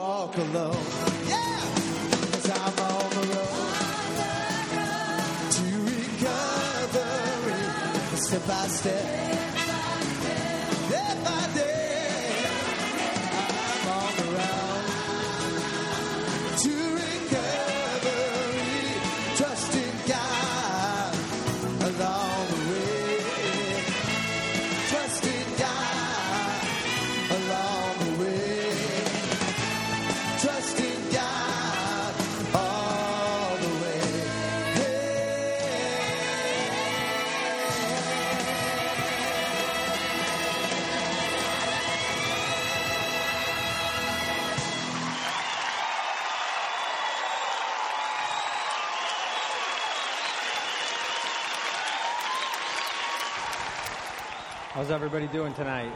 walk alone. Yeah, 'cause I'm on the road to recovery, step by step, day by day. I'm on the road to recovery, trusting God along the way, trusting God along the way, trusting God all the way. How's everybody doing tonight?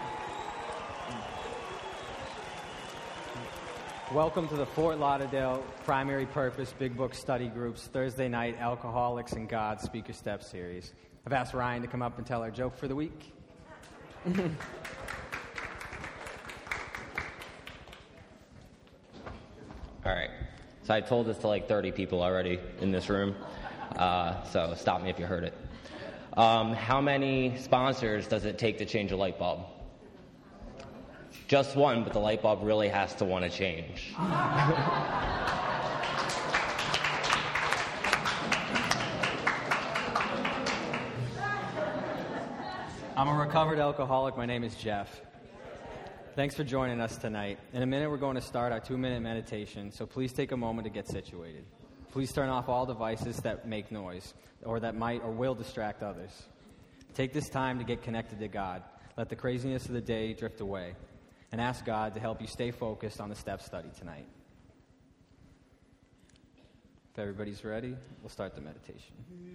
Welcome to the Fort Lauderdale Primary Purpose Big Book Study Group's Thursday night Alcoholics and God Speaker Step series. I've asked Ryan to come up and tell our joke for the week. All right. So I told this to like 30 people already in this room. So stop me if you heard it. How many sponsors does it take to change a light bulb? Just one, but the light bulb really has to want to change. I'm a recovered alcoholic. My name is Jeff. Thanks for joining us tonight. In a minute, we're going to start our 2-minute meditation, so please take a moment to get situated. Please turn off all devices that make noise or that might or will distract others. Take this time to get connected to God. Let the craziness of the day drift away, and ask God to help you stay focused on the step study tonight. If everybody's ready, we'll start the meditation.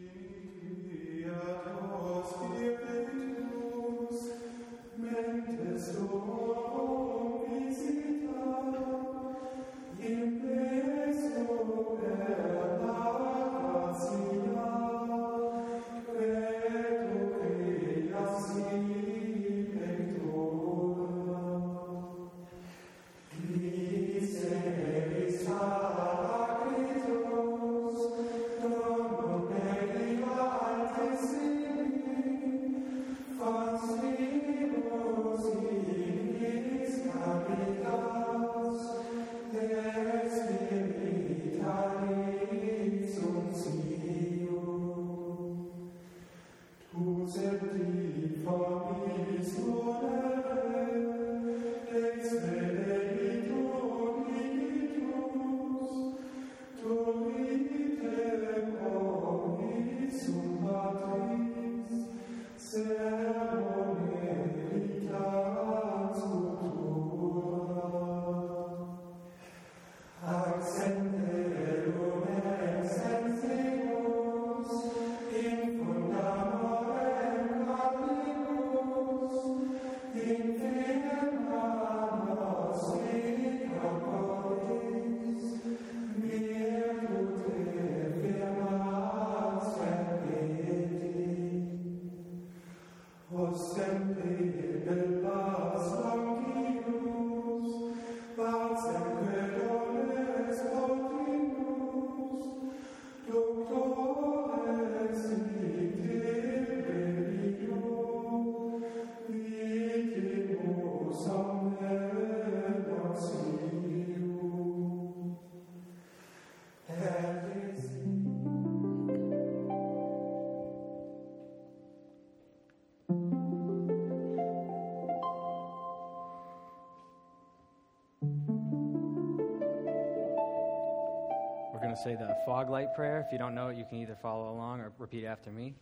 Say the fog light prayer. If you don't know it, you can either follow along or repeat after me.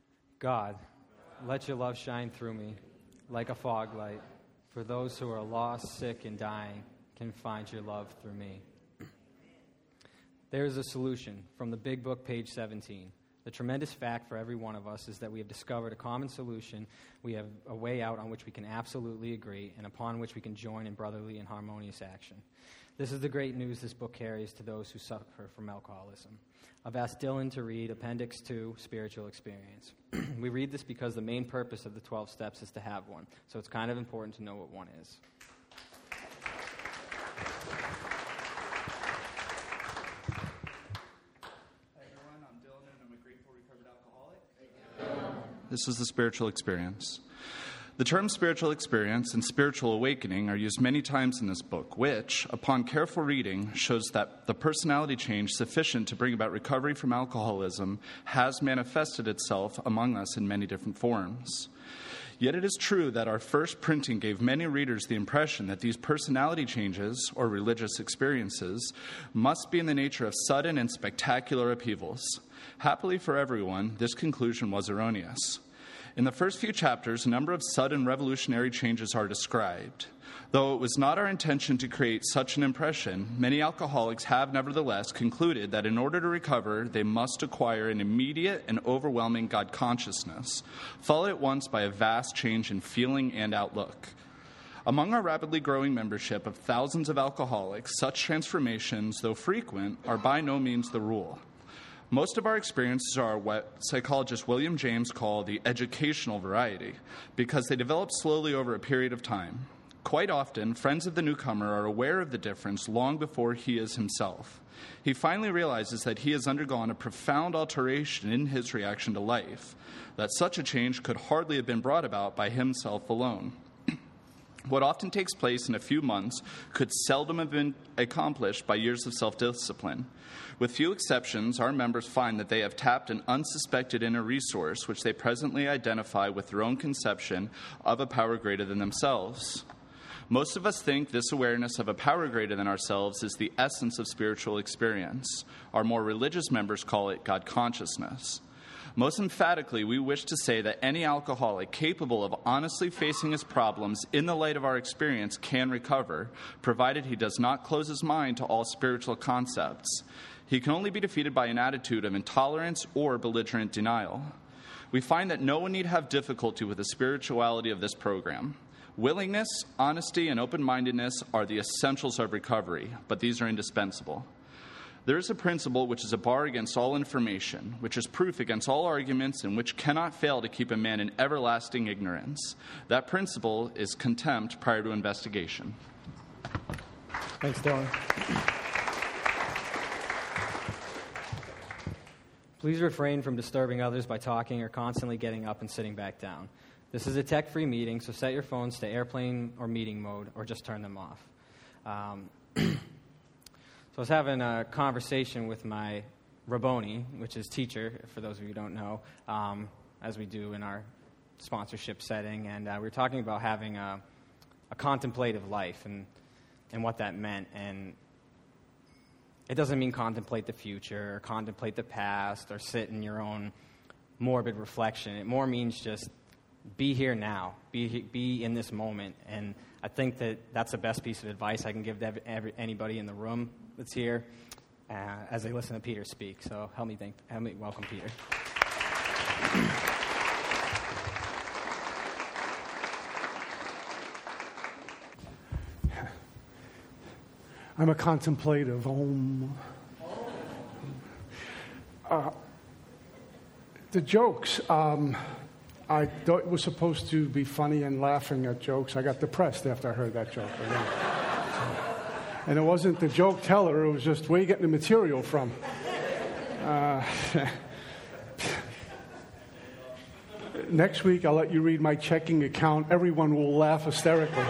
God, let your love shine through me like a fog light. For those who are lost, sick, and dying can find your love through me. There is a solution from the Big Book, page 17. The tremendous fact for every one of us is that we have discovered a common solution. We have a way out on which we can absolutely agree and upon which we can join in brotherly and harmonious action. This is the great news this book carries to those who suffer from alcoholism. I've asked Dylan to read Appendix 2, Spiritual Experience. We read this because the main purpose of the 12 steps is to have one, so it's kind of important to know what one is. This is the spiritual experience. The term spiritual experience and spiritual awakening are used many times in this book, which, upon careful reading, shows that the personality change sufficient to bring about recovery from alcoholism has manifested itself among us in many different forms. Yet it is true that our first printing gave many readers the impression that these personality changes, or religious experiences, must be in the nature of sudden and spectacular upheavals. Happily for everyone, this conclusion was erroneous. In the first few chapters, a number of sudden revolutionary changes are described. Though it was not our intention to create such an impression, many alcoholics have nevertheless concluded that in order to recover, they must acquire an immediate and overwhelming God consciousness, followed at once by a vast change in feeling and outlook. Among our rapidly growing membership of thousands of alcoholics, such transformations, though frequent, are by no means the rule. Most of our experiences are what psychologist William James called the educational variety, because they develop slowly over a period of time. Quite often, friends of the newcomer are aware of the difference long before he is himself. He finally realizes that he has undergone a profound alteration in his reaction to life, that such a change could hardly have been brought about by himself alone. What often takes place in a few months could seldom have been accomplished by years of self-discipline. With few exceptions, our members find that they have tapped an unsuspected inner resource which they presently identify with their own conception of a power greater than themselves. Most of us think this awareness of a power greater than ourselves is the essence of spiritual experience. Our more religious members call it God consciousness. Most emphatically, we wish to say that any alcoholic capable of honestly facing his problems in the light of our experience can recover, provided he does not close his mind to all spiritual concepts. He can only be defeated by an attitude of intolerance or belligerent denial. We find that no one need have difficulty with the spirituality of this program. Willingness, honesty, and open-mindedness are the essentials of recovery, but these are indispensable. There is a principle which is a bar against all information, which is proof against all arguments, and which cannot fail to keep a man in everlasting ignorance. That principle is contempt prior to investigation. Thanks, Dylan. Please refrain from disturbing others by talking or constantly getting up and sitting back down. This is a tech-free meeting, so set your phones to airplane or meeting mode, or just turn them off. So I was having a conversation with my Rabboni, which is teacher, for those of you who don't know, as we do in our sponsorship setting, and we were talking about having a contemplative life and what that meant. And it doesn't mean contemplate the future or contemplate the past or sit in your own morbid reflection. It more means just be here now, be in this moment. And I think that's the best piece of advice I can give to anybody in the room that's here as they listen to Peter speak. So help me welcome Peter. I'm a contemplative. The jokes, I thought it was supposed to be funny and laughing at jokes. I got depressed after I heard that joke. And it wasn't the joke teller, it was just where you getting the material from. Next week, I'll let you read my checking account. Everyone will laugh hysterically.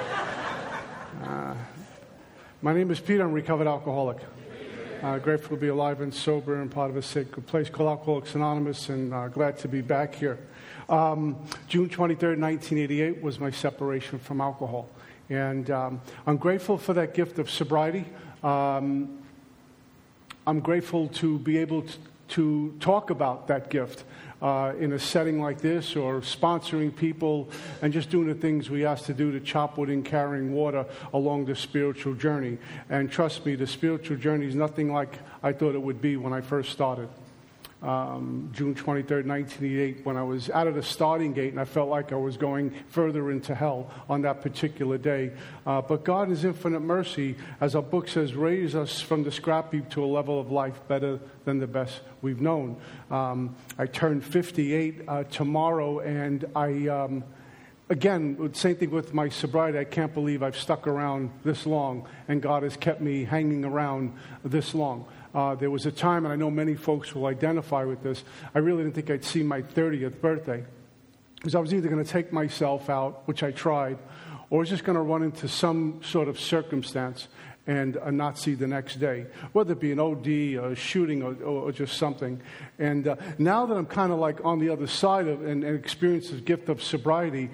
My name is Peter. I'm a recovered alcoholic. Grateful to be alive and sober and part of a sacred place called Alcoholics Anonymous, and glad to be back here. June 23rd, 1988 was my separation from alcohol. And I'm grateful for that gift of sobriety. I'm grateful to be able to talk about that gift in a setting like this, or sponsoring people and just doing the things we asked to do to chop wood and carrying water along the spiritual journey. And trust me, the spiritual journey is nothing like I thought it would be when I first started. June 23rd, 1988, when I was out of the starting gate and I felt like I was going further into hell on that particular day. But God, in His infinite mercy, as our book says, raised us from the scrap heap to a level of life better than the best we've known. I turned 58 tomorrow, and again, same thing with my sobriety. I can't believe I've stuck around this long, and God has kept me hanging around this long. There was a time, and I know many folks will identify with this, I really didn't think I'd see my 30th birthday. was I was either going to take myself out, which I tried, or I was just going to run into some sort of circumstance and not see the next day, whether it be an OD, a shooting, or just something. And now that I'm kind of like on the other side of and experience the gift of sobriety,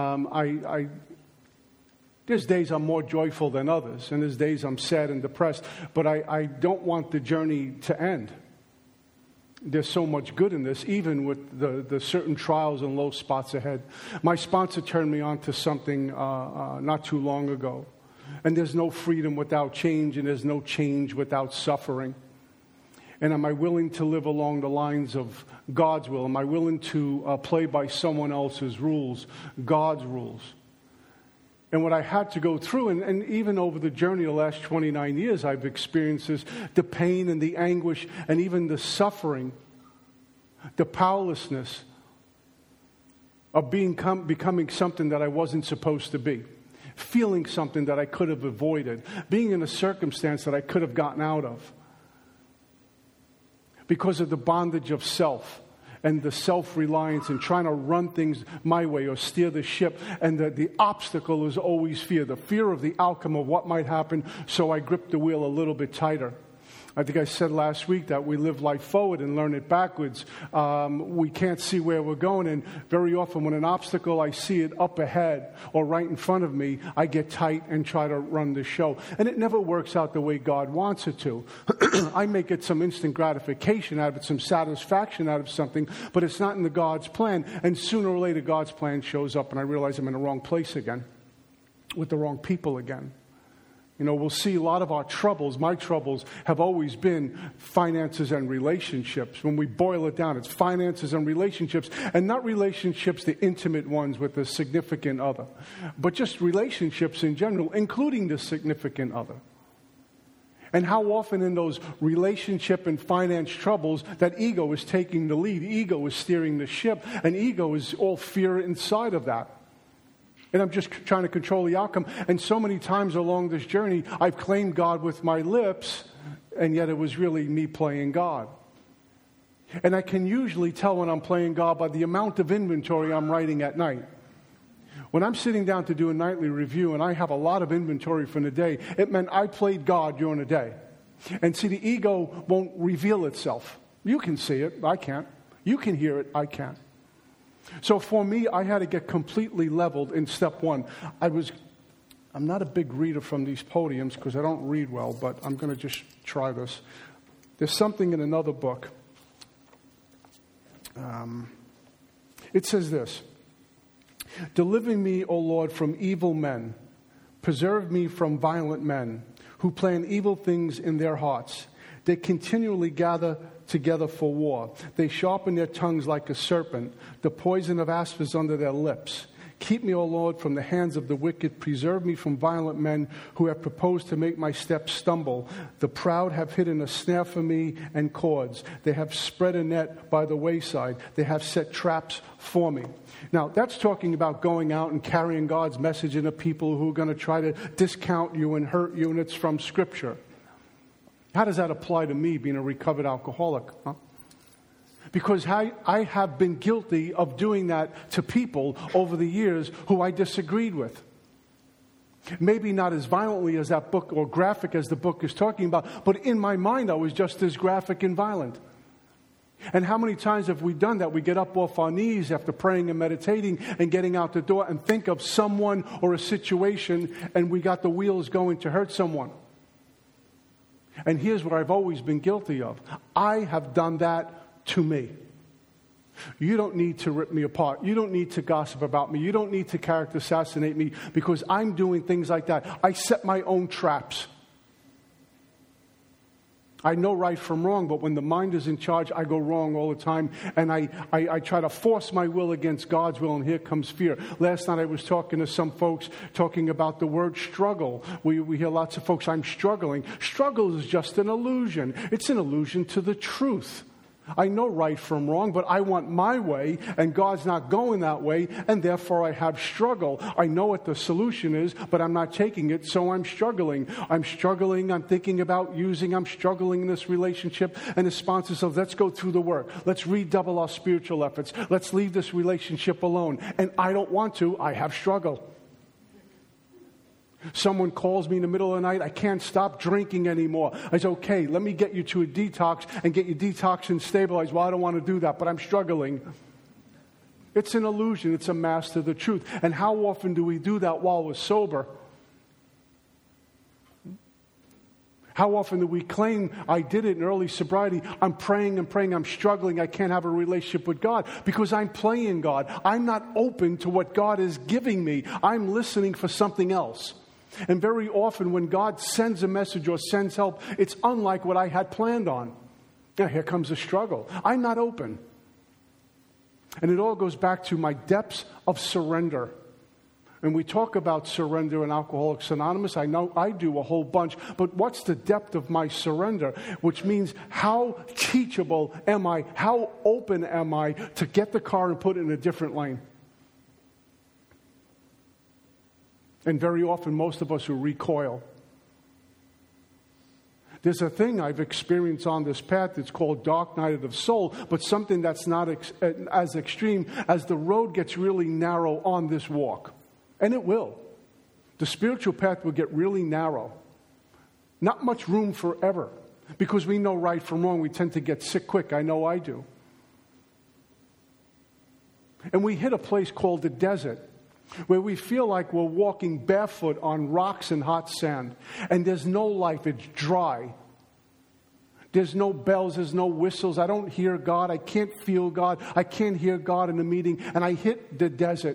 there's days I'm more joyful than others, and there's days I'm sad and depressed, but I don't want the journey to end. There's so much good in this, even with the certain trials and low spots ahead. My sponsor turned me on to something not too long ago. And there's no freedom without change, and there's no change without suffering. And am I willing to live along the lines of God's will? Am I willing to play by someone else's rules, God's rules? And what I had to go through, and even over the journey the last 29 years, I've experienced this, the pain and the anguish and even the suffering, the powerlessness of becoming something that I wasn't supposed to be. Feeling something that I could have avoided, being in a circumstance that I could have gotten out of because of the bondage of self and the self-reliance and trying to run things my way or steer the ship. And the obstacle is always fear, the fear of the outcome of what might happen, so I grip the wheel a little bit tighter. I think I said last week that we live life forward and learn it backwards. We can't see where we're going, and very often when an obstacle, I see it up ahead or right in front of me, I get tight and try to run the show. And it never works out the way God wants it to. I may get some instant gratification out of it, some satisfaction out of something, but it's not in the God's plan. And sooner or later, God's plan shows up, and I realize I'm in the wrong place again, with the wrong people again. You know, we'll see a lot of our troubles, my troubles, have always been finances and relationships. When we boil it down, it's finances and relationships, and not relationships, the intimate ones with the significant other, but just relationships in general, including the significant other. And how often in those relationship and finance troubles that ego is taking the lead, ego is steering the ship, and ego is all fear inside of that. And I'm just trying to control the outcome. And so many times along this journey, I've claimed God with my lips, and yet it was really me playing God. And I can usually tell when I'm playing God by the amount of inventory I'm writing at night. When I'm sitting down to do a nightly review and I have a lot of inventory from the day, it meant I played God during the day. And see, the ego won't reveal itself. You can see it, I can't. You can hear it, I can't. So for me, I had to get completely leveled in step one. I'm not a big reader from these podiums because I don't read well, but I'm going to just try this. There's something in another book. It says this: "Deliver me, O Lord, from evil men. Preserve me from violent men who plan evil things in their hearts. They continually gather together for war. They sharpen their tongues like a serpent. The poison of asp is under their lips. Keep me, O Lord, from the hands of the wicked. Preserve me from violent men who have proposed to make my steps stumble. The proud have hidden a snare for me and cords. They have spread a net by the wayside. They have set traps for me." Now, that's talking about going out and carrying God's message into people who are going to try to discount you and hurt you, and it's from Scripture. How does that apply to me being a recovered alcoholic? Huh? Because I have been guilty of doing that to people over the years who I disagreed with. Maybe not as violently as that book or graphic as the book is talking about, but in my mind I was just as graphic and violent. And how many times have we done that? We get up off our knees after praying and meditating and getting out the door and think of someone or a situation, and we got the wheels going to hurt someone. And here's what I've always been guilty of. I have done that to me. You don't need to rip me apart. You don't need to gossip about me. You don't need to character assassinate me because I'm doing things like that. I set my own traps. I know right from wrong, but when the mind is in charge, I go wrong all the time, and I try to force my will against God's will, and here comes fear. Last night I was talking to some folks talking about the word struggle. We hear lots of folks, I'm struggling. Struggle is just an illusion. It's an illusion to the truth I know right from wrong, but I want my way, and God's not going that way, and therefore I have struggle. I know what the solution is, but I'm not taking it, so I'm struggling. I'm thinking about I'm struggling in this relationship, and the sponsor says, let's go through the work. Let's redouble our spiritual efforts. Let's leave this relationship alone. And I don't want to. I have struggle. Someone calls me in the middle of the night, I can't stop drinking anymore. I say, okay, let me get you to a detox and get your detox and stabilized. Well, I don't want to do that, but I'm struggling. It's an illusion. It's a mask to the truth. And how often do we do that while we're sober? How often do we claim, I did it in early sobriety, I'm praying and praying, I'm struggling, I can't have a relationship with God because I'm playing God. I'm not open to what God is giving me. I'm listening for something else. And very often when God sends a message or sends help, it's unlike what I had planned on. Now here comes a struggle. I'm not open. And it all goes back to my depths of surrender. And we talk about surrender in Alcoholics Anonymous. I know I do a whole bunch. But what's the depth of my surrender? Which means how teachable am I? How open am I to get the car and put it in a different lane? And very often, most of us who recoil. There's a thing I've experienced on this path that's called dark night of the soul, but something that's not as extreme as the road gets really narrow on this walk. And it will. The spiritual path will get really narrow. Not much room for error. Because we know right from wrong, we tend to get sick quick. I know I do. And we hit a place called the desert, where we feel like we're walking barefoot on rocks and hot sand. And there's no life. It's dry. There's no bells. There's no whistles. I don't hear God. I can't feel God. I can't hear God in a meeting. And I hit the desert.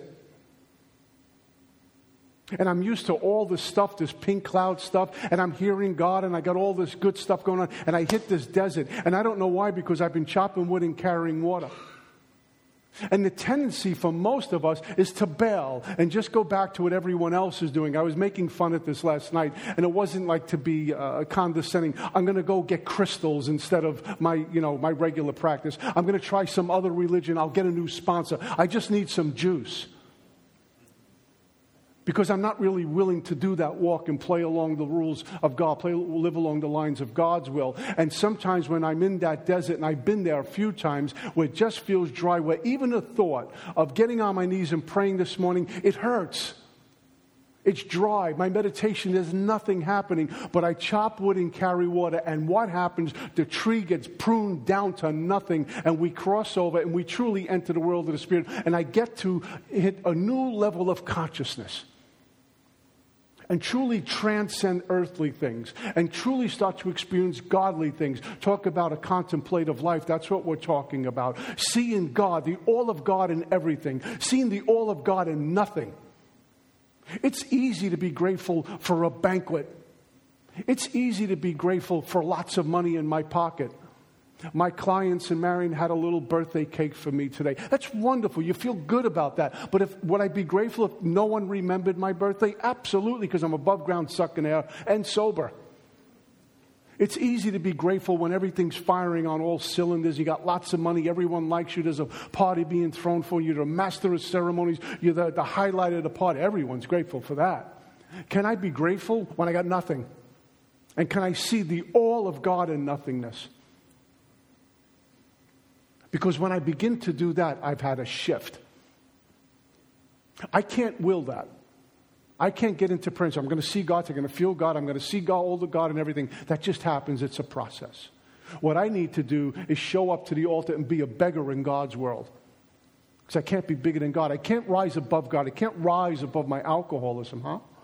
And I'm used to all this stuff, this pink cloud stuff, and I'm hearing God, and I got all this good stuff going on, and I hit this desert. And I don't know why, because I've been chopping wood and carrying water. And the tendency for most of us is to bail and just go back to what everyone else is doing. I was making fun at this last night, and it wasn't like to be condescending. I'm going to go get crystals instead of my regular practice. I'm going to try some other religion. I'll get a new sponsor. I just need some juice. Because I'm not really willing to do that walk and play along the rules of God, live along the lines of God's will. And sometimes when I'm in that desert, and I've been there a few times, where it just feels dry, where even the thought of getting on my knees and praying this morning, it hurts. It's dry. My meditation, there's nothing happening. But I chop wood and carry water, and what happens? The tree gets pruned down to nothing, and we cross over, and we truly enter the world of the Spirit. And I get to hit a new level of consciousness. And truly transcend earthly things. And truly start to experience godly things. Talk about a contemplative life. That's what we're talking about. Seeing God, the all of God in everything. Seeing the all of God in nothing. It's easy to be grateful for a banquet. It's easy to be grateful for lots of money in my pocket. My clients in Marion had a little birthday cake for me today. That's wonderful. You feel good about that. But would I be grateful if no one remembered my birthday? Absolutely, because I'm above ground sucking air and sober. It's easy to be grateful when everything's firing on all cylinders. You got lots of money. Everyone likes you. There's a party being thrown for you. You're the master of ceremonies. You're the highlight of the party. Everyone's grateful for that. Can I be grateful when I got nothing? And can I see the all of God in nothingness? Because when I begin to do that, I've had a shift. I can't will that. I can't get into prayer. I'm going to see God. I'm going to feel God. I'm going to see God, all the God and everything. That just happens. It's a process. What I need to do is show up to the altar and be a beggar in God's world. Because I can't be bigger than God. I can't rise above God. I can't rise above my alcoholism,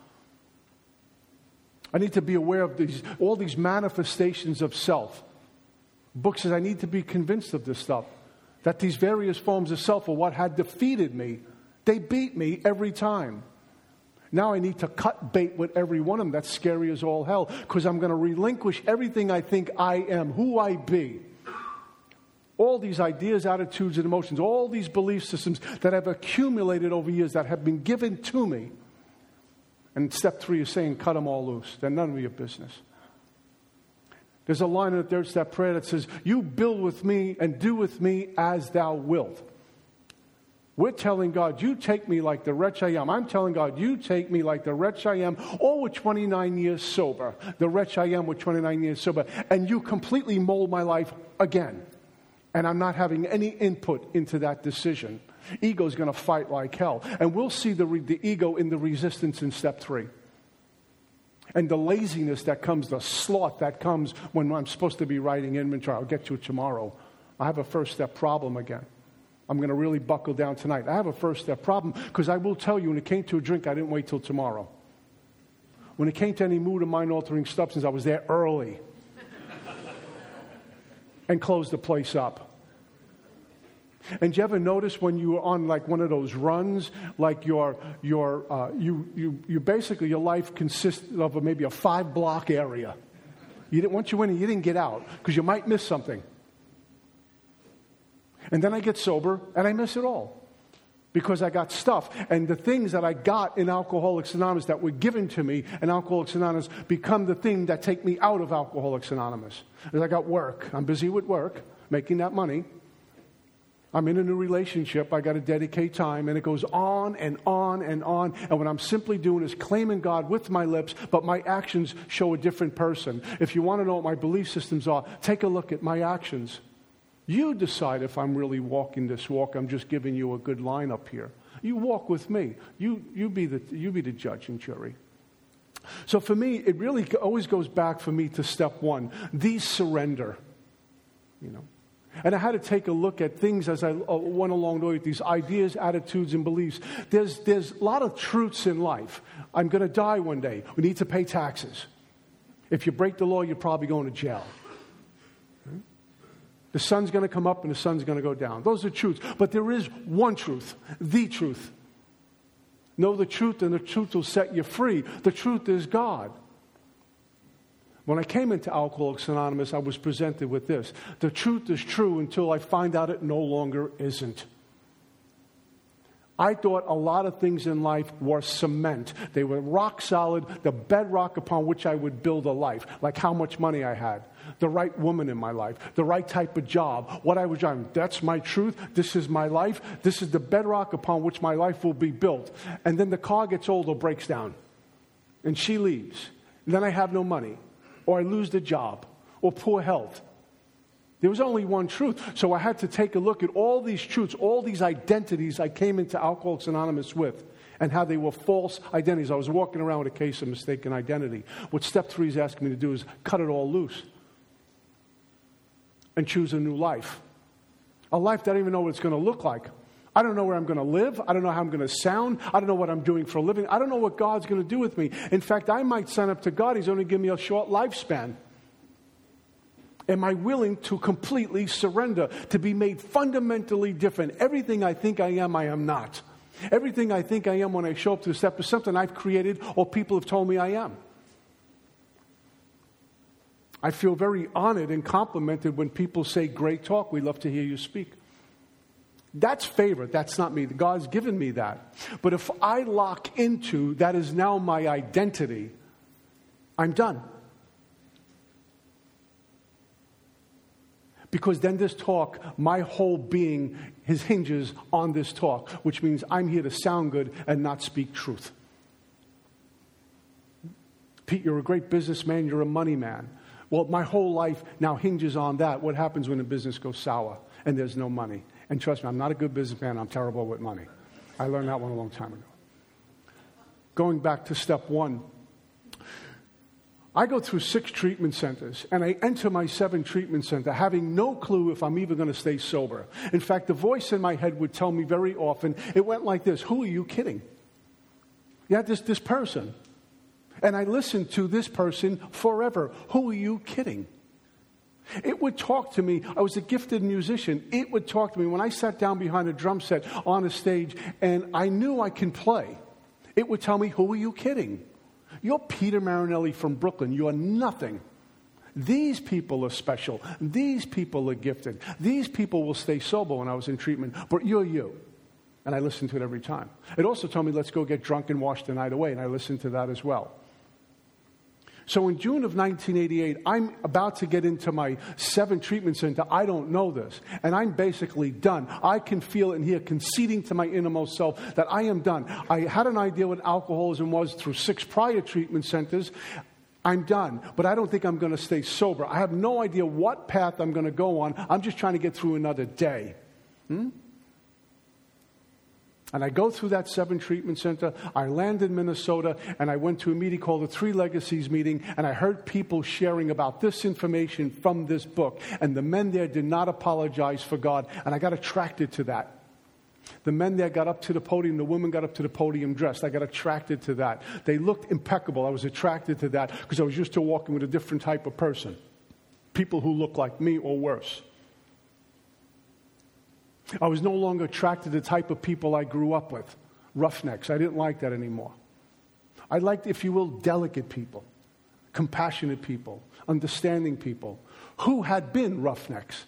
I need to be aware of all these manifestations of self. Book says I need to be convinced of this stuff. That these various forms of self are what had defeated me. They beat me every time. Now I need to cut bait with every one of them. That's scary as all hell. Because I'm going to relinquish everything I think I am, who I be. All these ideas, attitudes, and emotions, all these belief systems that have accumulated over years that have been given to me. And step 3 is saying, cut them all loose. They're none of your business. There's a line in the third step prayer that says, you build with me and do with me as thou wilt. We're telling God, you take me like the wretch I am. I'm telling God, you take me like the wretch I am, or with 29 years sober. The wretch I am with 29 years sober. And you completely mold my life again. And I'm not having any input into that decision. Ego's going to fight like hell. And we'll see the ego in the resistance in step 3. And the laziness that comes, the sloth that comes when I'm supposed to be writing inventory. I'll get to it tomorrow. I have a first step problem again. I'm going to really buckle down tonight. I have a first step problem because I will tell you, when it came to a drink, I didn't wait till tomorrow. When it came to any mood or mind-altering substance, I was there early and closed the place up. And do you ever notice when you are on like one of those runs, like you basically, your life consists of maybe a 5-block area. Once you went in, you didn't get out because you might miss something. And then I get sober and I miss it all because I got stuff. And the things that I got in Alcoholics Anonymous that were given to me in Alcoholics Anonymous become the thing that take me out of Alcoholics Anonymous. As I got work, I'm busy with work, making that money. I'm in a new relationship. I got to dedicate time, and it goes on and on and on. And what I'm simply doing is claiming God with my lips, but my actions show a different person. If you want to know what my belief systems are, take a look at my actions. You decide if I'm really walking this walk. I'm just giving you a good line up here. You walk with me. You be the judge and jury. So for me, it really always goes back for me to step 1, the surrender. And I had to take a look at things as I went along the way with these ideas, attitudes, and beliefs. There's a lot of truths in life. I'm going to die one day. We need to pay taxes. If you break the law, you're probably going to jail. The sun's going to come up and the sun's going to go down. Those are truths. But there is one truth, the truth. Know the truth, and the truth will set you free. The truth is God. When I came into Alcoholics Anonymous, I was presented with this. The truth is true until I find out it no longer isn't. I thought a lot of things in life were cement. They were rock solid, the bedrock upon which I would build a life, like how much money I had, the right woman in my life, the right type of job, what I was driving. That's my truth. This is my life. This is the bedrock upon which my life will be built. And then the car gets old or breaks down, and she leaves. And then I have no money, or I lose the job, or poor health. There was only one truth. So I had to take a look at all these truths, all these identities I came into Alcoholics Anonymous with, and how they were false identities. I was walking around with a case of mistaken identity. What step 3 is asking me to do is cut it all loose and choose a new life. A life that I don't even know what it's going to look like. I don't know where I'm going to live. I don't know how I'm going to sound. I don't know what I'm doing for a living. I don't know what God's going to do with me. In fact, I might sign up to God. He's only giving me a short lifespan. Am I willing to completely surrender, to be made fundamentally different? Everything I think I am not. Everything I think I am when I show up to the step is something I've created or people have told me I am. I feel very honored and complimented when people say, great talk, we love to hear you speak. That's favor. That's not me. God's given me that. But if I lock into that is now my identity, I'm done. Because then this talk, my whole being hinges on this talk, which means I'm here to sound good and not speak truth. Pete, you're a great businessman. You're a money man. Well, my whole life now hinges on that. What happens when a business goes sour and there's no money? And trust me, I'm not a good businessman. I'm terrible with money. I learned that one a long time ago. Going back to step 1, I go through 6 treatment centers, and I enter my 7th treatment center having no clue if I'm even going to stay sober. In fact, the voice in my head would tell me very often, it went like this: who are you kidding? You had this person. And I listened to this person forever. Who are you kidding? It would talk to me. I was a gifted musician. It would talk to me when I sat down behind a drum set on a stage and I knew I can play. It would tell me, who are you kidding? You're Peter Marinelli from Brooklyn. You're nothing. These people are special. These people are gifted. These people will stay sober when I was in treatment, but you're you. And I listened to it every time. It also told me, let's go get drunk and wash the night away, and I listened to that as well. So in June of 1988, I'm about to get into my 7th treatment center. I don't know this. And I'm basically done. I can feel it and hear conceding to my innermost self that I am done. I had an idea what alcoholism was through 6 prior treatment centers. I'm done. But I don't think I'm going to stay sober. I have no idea what path I'm going to go on. I'm just trying to get through another day. And I go through that 7 treatment center. I land in Minnesota, and I went to a meeting called the Three Legacies meeting, and I heard people sharing about this information from this book. And the men there did not apologize for God, and I got attracted to that. The men there got up to the podium. The women got up to the podium dressed. I got attracted to that. They looked impeccable. I was attracted to that because I was used to walking with a different type of person. People who look like me or worse. I was no longer attracted to the type of people I grew up with. Roughnecks. I didn't like that anymore. I liked, if you will, delicate people. Compassionate people. Understanding people. Who had been roughnecks.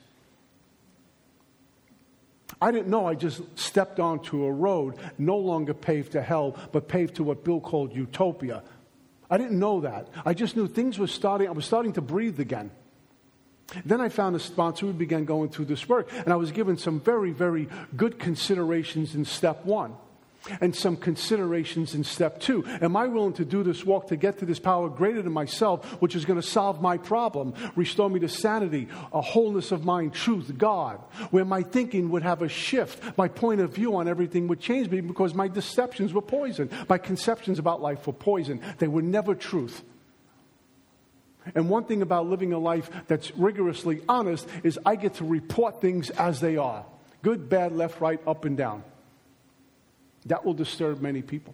I didn't know I just stepped onto a road no longer paved to hell, but paved to what Bill called utopia. I didn't know that. I just knew things were starting, I was starting to breathe again. Then I found a sponsor. We began going through this work, and I was given some very, very good considerations in step 1 and some considerations in step 2. Am I willing to do this walk to get to this power greater than myself, which is going to solve my problem, restore me to sanity, a wholeness of mind, truth, God, where my thinking would have a shift, my point of view on everything would change me because my deceptions were poison. My conceptions about life were poison. They were never truth. And one thing about living a life that's rigorously honest is I get to report things as they are. Good, bad, left, right, up and down. That will disturb many people.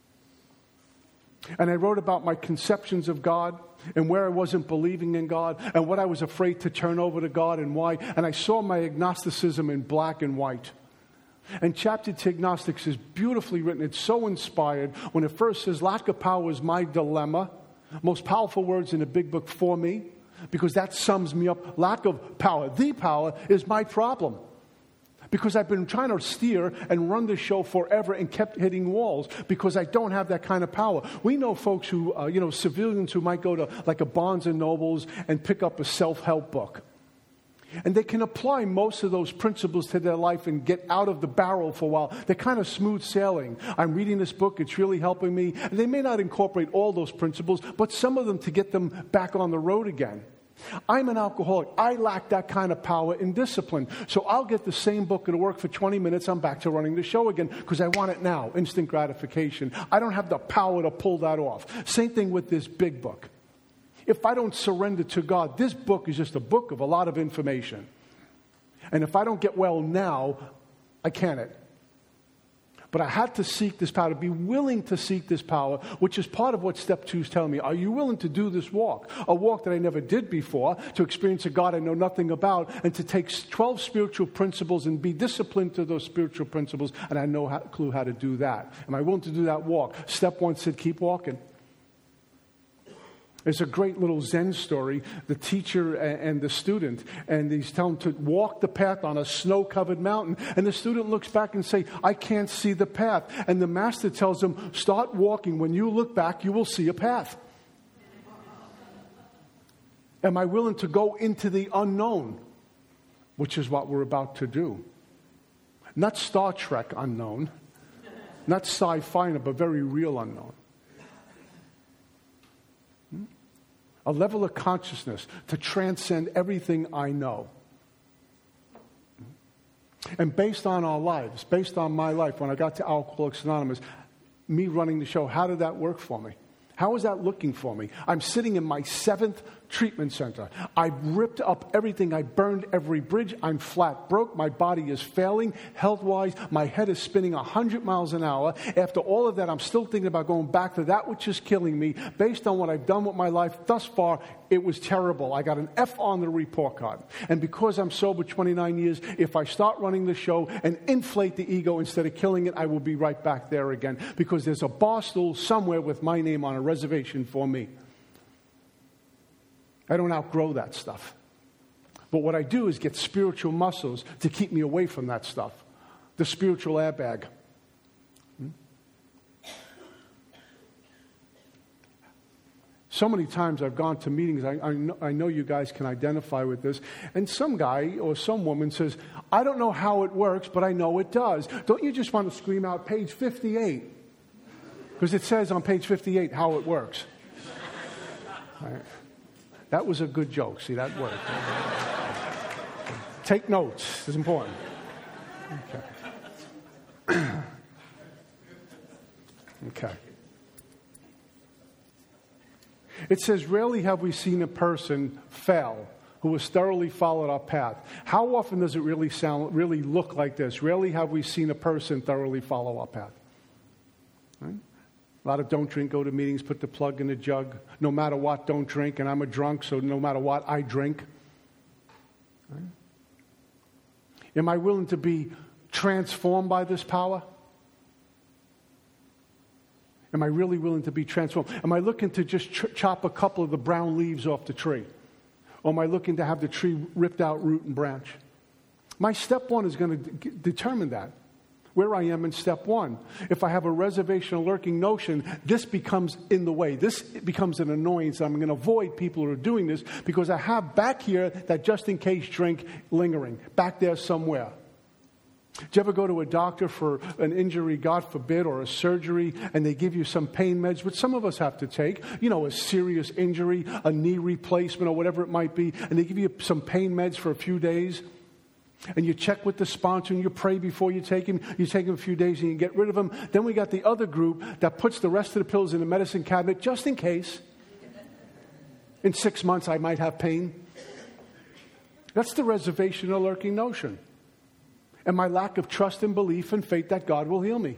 And I wrote about my conceptions of God and where I wasn't believing in God and what I was afraid to turn over to God and why. And I saw my agnosticism in black and white. And Chapter to Agnostics is beautifully written. It's so inspired. When it first says, lack of power is my dilemma. Most powerful words in the big book for me, because that sums me up. Lack of power, the power, is my problem. Because I've been trying to steer and run the show forever and kept hitting walls because I don't have that kind of power. We know folks who, civilians who might go to like a Barnes and Nobles and pick up a self-help book. And they can apply most of those principles to their life and get out of the barrel for a while. They're kind of smooth sailing. I'm reading this book. It's really helping me. And they may not incorporate all those principles, but some of them to get them back on the road again. I'm an alcoholic. I lack that kind of power and discipline. So I'll get the same book and work for 20 minutes. I'm back to running the show again because I want it now. Instant gratification. I don't have the power to pull that off. Same thing with this big book. If I don't surrender to God, this book is just a book of a lot of information. And if I don't get well now, I can't. But I had to seek this power, to be willing to seek this power, which is part of what step 2 is telling me. Are you willing to do this walk? A walk that I never did before, to experience a God I know nothing about, and to take 12 spiritual principles and be disciplined to those spiritual principles, and I know a clue how to do that. Am I willing to do that walk? Step 1 said, keep walking. There's a great little Zen story, the teacher and the student, and he's telling him to walk the path on a snow-covered mountain. And the student looks back and says, I can't see the path. And the master tells him, start walking. When you look back, you will see a path. Am I willing to go into the unknown? Which is what we're about to do. Not Star Trek unknown, not sci-fi, but very real unknown. A level of consciousness to transcend everything I know. And based on our lives, based on my life, when I got to Alcoholics Anonymous, me running the show, how did that work for me? How is that looking for me? I'm sitting in my 7th treatment center. I've ripped up everything. I burned every bridge. I'm flat broke. My body is failing health-wise. My head is spinning 100 miles an hour. After all of that, I'm still thinking about going back to that which is killing me. Based on what I've done with my life thus far, it was terrible. I got an F on the report card. And because I'm sober 29 years, if I start running the show and inflate the ego instead of killing it, I will be right back there again. Because there's a bar stool somewhere with my name on a reservation for me. I don't outgrow that stuff. But what I do is get spiritual muscles to keep me away from that stuff. The spiritual airbag. So many times I've gone to meetings, I know you guys can identify with this, and some guy or some woman says, I don't know how it works, but I know it does. Don't you just want to scream out, page 58? Because it says on page 58 how it works. Right. That was a good joke. See, that worked. Take notes. It's important. Okay. Okay. It says, rarely have we seen a person fail who has thoroughly followed our path. How often does it really look like this? Rarely have we seen a person thoroughly follow our path. Right? A lot of don't drink, go to meetings, put the plug in the jug. No matter what, don't drink. And I'm a drunk, so no matter what, I drink. Right? Am I willing to be transformed by this power? Am I really willing to be transformed? Am I looking to just chop a couple of the brown leaves off the tree? Or am I looking to have the tree ripped out root and branch? My step one is going to determine that, where I am in step one. If I have a reservation, a lurking notion, this becomes in the way. This becomes an annoyance. I'm going to avoid people who are doing this because I have back here that just in case drink lingering, back there somewhere. Did you ever go to a doctor for an injury, God forbid, or a surgery, and they give you some pain meds, which some of us have to take, a serious injury, a knee replacement, or whatever it might be, and they give you some pain meds for a few days, and you check with the sponsor, and you pray before you take them. You take them a few days, and you get rid of them. Then we got the other group that puts the rest of the pills in the medicine cabinet, just in case. In 6 months, I might have pain. That's the reservation or lurking notion. And my lack of trust and belief and faith that God will heal me.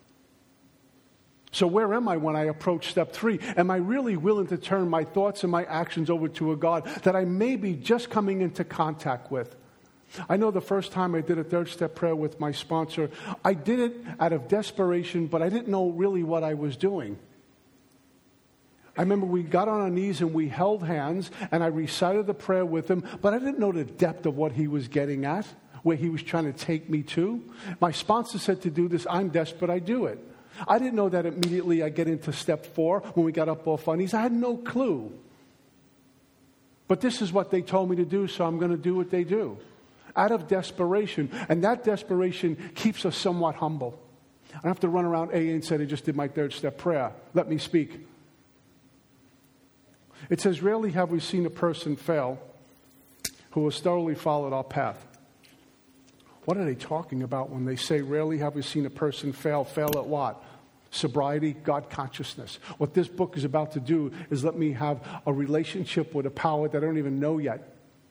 So where am I when I approach step 3? Am I really willing to turn my thoughts and my actions over to a God that I may be just coming into contact with? I know the first time I did a 3rd step prayer with my sponsor, I did it out of desperation, but I didn't know really what I was doing. I remember we got on our knees and we held hands, and I recited the prayer with him, but I didn't know the depth of what he was getting at, where he was trying to take me to. My sponsor said to do this. I'm desperate. I do it. I didn't know that immediately I get into step 4 when we got up off our knees. I had no clue. But this is what they told me to do, so I'm going to do what they do. Out of desperation. And that desperation keeps us somewhat humble. I don't have to run around AA and say, I just did my 3rd step prayer. Let me speak. It says, rarely have we seen a person fail who has thoroughly followed our path. What are they talking about when they say, rarely have we seen a person fail? Fail at what? Sobriety, God consciousness. What this book is about to do is let me have a relationship with a power that I don't even know yet.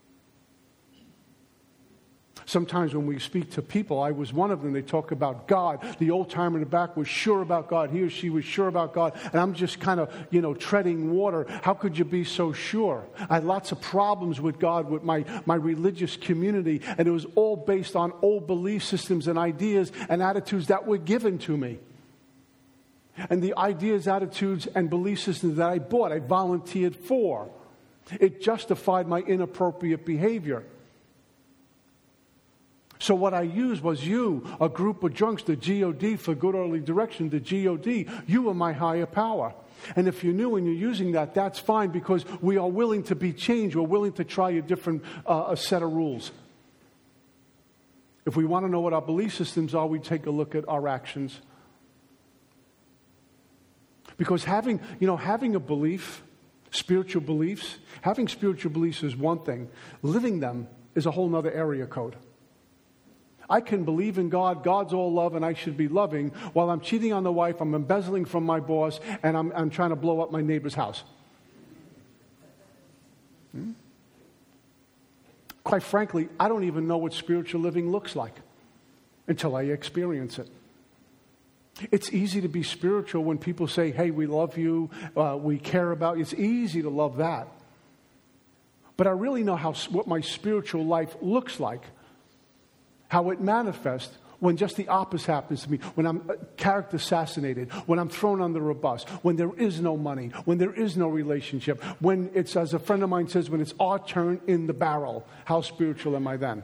Sometimes when we speak to people, I was one of them, they talk about God. The old timer in the back was sure about God. He or she was sure about God. And I'm just kind of, treading water. How could you be so sure? I had lots of problems with God, with my religious community. And it was all based on old belief systems and ideas and attitudes that were given to me. And the ideas, attitudes, and belief systems that I bought, I volunteered for. It justified my inappropriate behavior. So what I used was a group of drunks, the GOD, for good orderly direction, the GOD. You are my higher power. And if you're new and you're using that, that's fine, because we are willing to be changed. We're willing to try a different set of rules. If we want to know what our belief systems are, we take a look at our actions. Because having a belief, spiritual beliefs, having spiritual beliefs is one thing. Living them is a whole other area code. I can believe in God, God's all love, and I should be loving, while I'm cheating on the wife, I'm embezzling from my boss, and I'm trying to blow up my neighbor's house. Quite frankly, I don't even know what spiritual living looks like until I experience it. It's easy to be spiritual when people say, hey, we love you, we care about you. It's easy to love that. But I really know what my spiritual life looks like. How it manifests when just the opposite happens to me, when I'm character assassinated, when I'm thrown under a bus, when there is no money, when there is no relationship, when it's, as a friend of mine says, when it's our turn in the barrel. How spiritual am I then?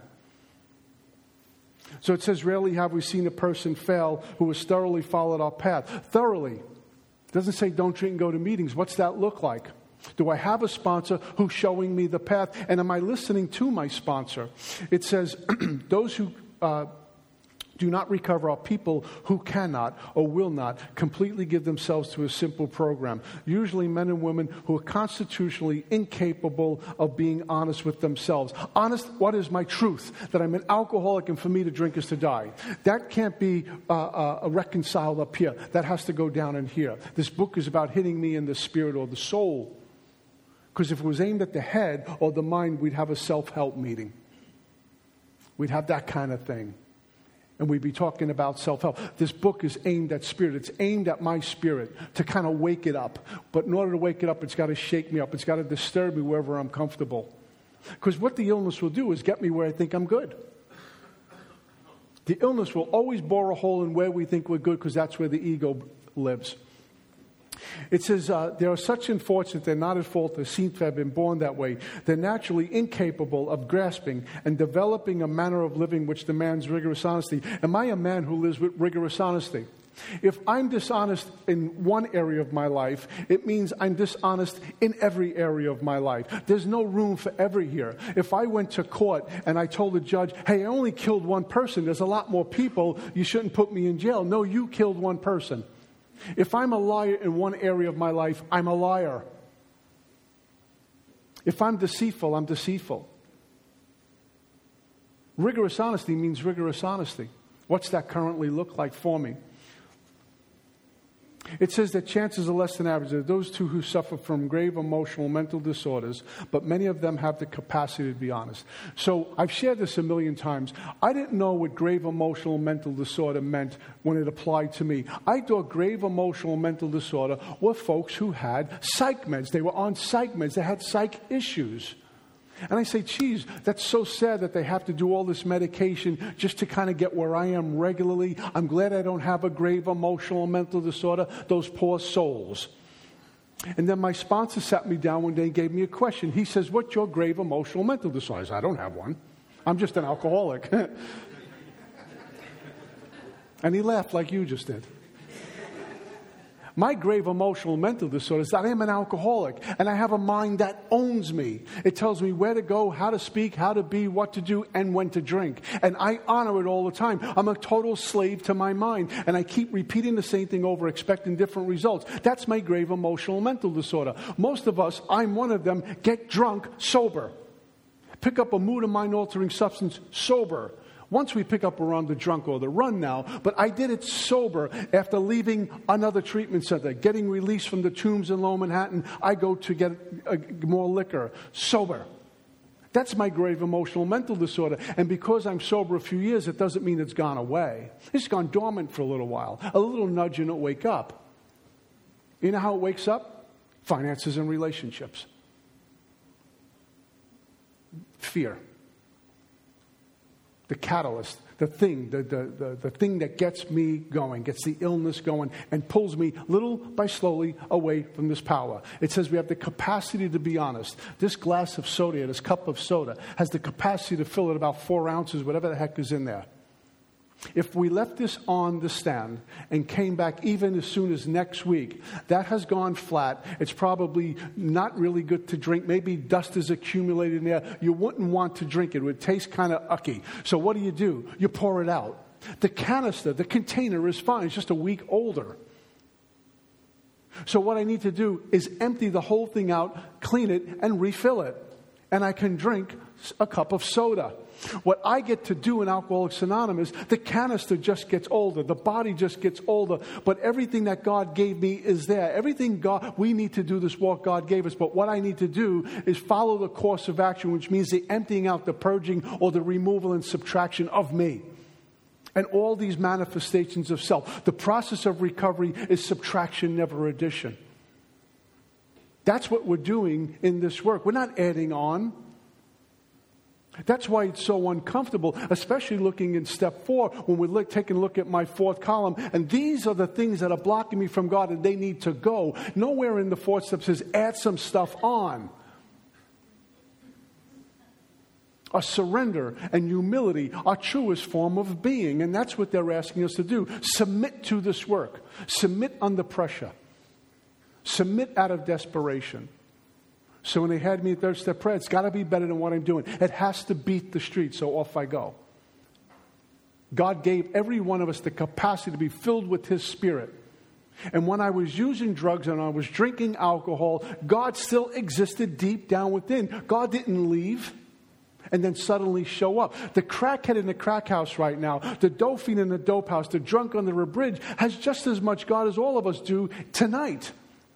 So it says, rarely have we seen a person fail who has thoroughly followed our path. Thoroughly. It doesn't say don't drink and go to meetings. What's that look like? Do I have a sponsor who's showing me the path? And am I listening to my sponsor? It says, those who do not recover are people who cannot or will not completely give themselves to a simple program. Usually men and women who are constitutionally incapable of being honest with themselves. Honest, what is my truth? That I'm an alcoholic and for me to drink is to die. That can't be reconciled up here. That has to go down in here. This book is about hitting me in the spirit or the soul. Because if it was aimed at the head or the mind, we'd have a self-help meeting. We'd have that kind of thing. And we'd be talking about self-help. This book is aimed at spirit. It's aimed at my spirit to kind of wake it up. But in order to wake it up, it's got to shake me up. It's got to disturb me wherever I'm comfortable. Because what the illness will do is get me where I think I'm good. The illness will always bore a hole in where we think we're good because that's where the ego lives. It says, they are such unfortunate, they're not at fault, they seem to have been born that way. They're naturally incapable of grasping and developing a manner of living which demands rigorous honesty. Am I a man who lives with rigorous honesty? If I'm dishonest in one area of my life, it means I'm dishonest in every area of my life. There's no room for every here. If I went to court and I told the judge, hey, I only killed one person, there's a lot more people, you shouldn't put me in jail. No, you killed one person. If I'm a liar in one area of my life, I'm a liar. If I'm deceitful, I'm deceitful. Rigorous honesty means rigorous honesty. What's that currently look like for me? It says that chances are less than average. There are those two who suffer from grave emotional mental disorders, but many of them have the capacity to be honest. So I've shared this a million times. I didn't know what grave emotional mental disorder meant when it applied to me. I thought grave emotional mental disorder were folks who had psych meds. They were on psych meds. They had psych issues. And I say, geez, that's so sad that they have to do all this medication just to kind of get where I am regularly. I'm glad I don't have a grave emotional mental disorder. Those poor souls. And then my sponsor sat me down one day and gave me a question. He says, what's your grave emotional mental disorder? I said, I don't have one. I'm just an alcoholic. And he laughed like you just did. My grave emotional mental disorder is that I am an alcoholic and I have a mind that owns me. It tells me where to go, how to speak, how to be, what to do, and when to drink. And I honor it all the time. I'm a total slave to my mind. And I keep repeating the same thing over, expecting different results. That's my grave emotional mental disorder. Most of us, I'm one of them, get drunk sober. Pick up a mood and mind-altering substance sober. Once we pick up around the drunk or the run now, but I did it sober after leaving another treatment center, getting released from the Tombs in Lower Manhattan. I go to get more liquor, sober. That's my grave emotional mental disorder. And because I'm sober a few years, it doesn't mean it's gone away. It's gone dormant for a little while. A little nudge and it'll wake up. You know how it wakes up? Finances and relationships. Fear. The catalyst, the thing that gets me going, gets the illness going, and pulls me little by slowly away from this power. It says we have the capacity to be honest. This glass of soda, this cup of soda, has the capacity to fill it about 4 ounces, whatever the heck is in there. If we left this on the stand and came back even as soon as next week, that has gone flat. It's probably not really good to drink. Maybe dust is accumulated in there. You wouldn't want to drink it. It would taste kind of ucky. So what do? You pour it out. The canister, the container is fine. It's just a week older. So what I need to do is empty the whole thing out, clean it, and refill it. And I can drink a cup of soda. What I get to do in Alcoholics Anonymous, the canister just gets older. The body just gets older. But everything that God gave me is there. Everything we need to do this walk God gave us. But what I need to do is follow the course of action, which means the emptying out, the purging, or the removal and subtraction of me. And all these manifestations of self. The process of recovery is subtraction, never addition. That's what we're doing in this work. We're not adding on. That's why it's so uncomfortable, especially looking in step 4 when we're taking a look at my 4th column. And these are the things that are blocking me from God and they need to go. Nowhere in the 4th step says add some stuff on. A surrender and humility, our truest form of being. And that's what they're asking us to do. Submit to this work. Submit under pressure. Submit out of desperation. So when they had me at third step prayer, it's got to be better than what I'm doing. It has to beat the street, so off I go. God gave every one of us the capacity to be filled with His Spirit. And when I was using drugs and I was drinking alcohol, God still existed deep down within. God didn't leave and then suddenly show up. The crackhead in the crack house right now, the dope fiend in the dope house, the drunk under a bridge has just as much God as all of us do tonight.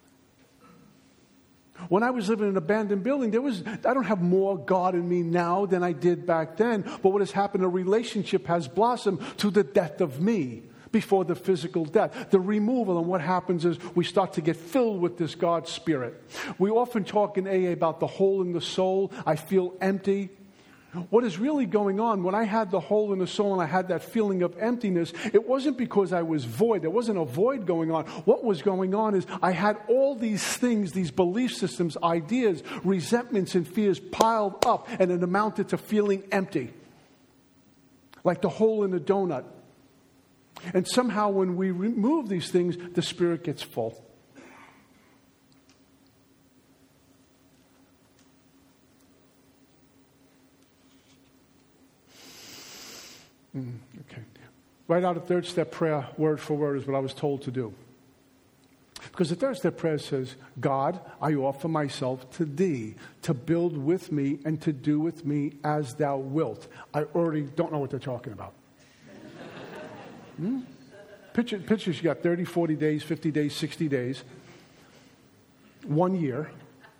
When I was living in an abandoned building, I don't have more God in me now than I did back then. But what has happened, a relationship has blossomed to the death of me before the physical death. The removal, and what happens is we start to get filled with this God Spirit. We often talk in AA about the hole in the soul. I feel empty. What is really going on, when I had the hole in the soul and I had that feeling of emptiness, it wasn't because I was void. There wasn't a void going on. What was going on is I had all these things, these belief systems, ideas, resentments, and fears piled up, and it amounted to feeling empty. Like the hole in a donut. And somehow when we remove these things, the Spirit gets full. Okay. Write out a third step prayer, word for word, is what I was told to do. Because the third step prayer says, God, I offer myself to Thee, to build with me and to do with me as Thou wilt. I already don't know what they're talking about. Pictures, you got 30, 40 days, 50 days, 60 days, 1 year.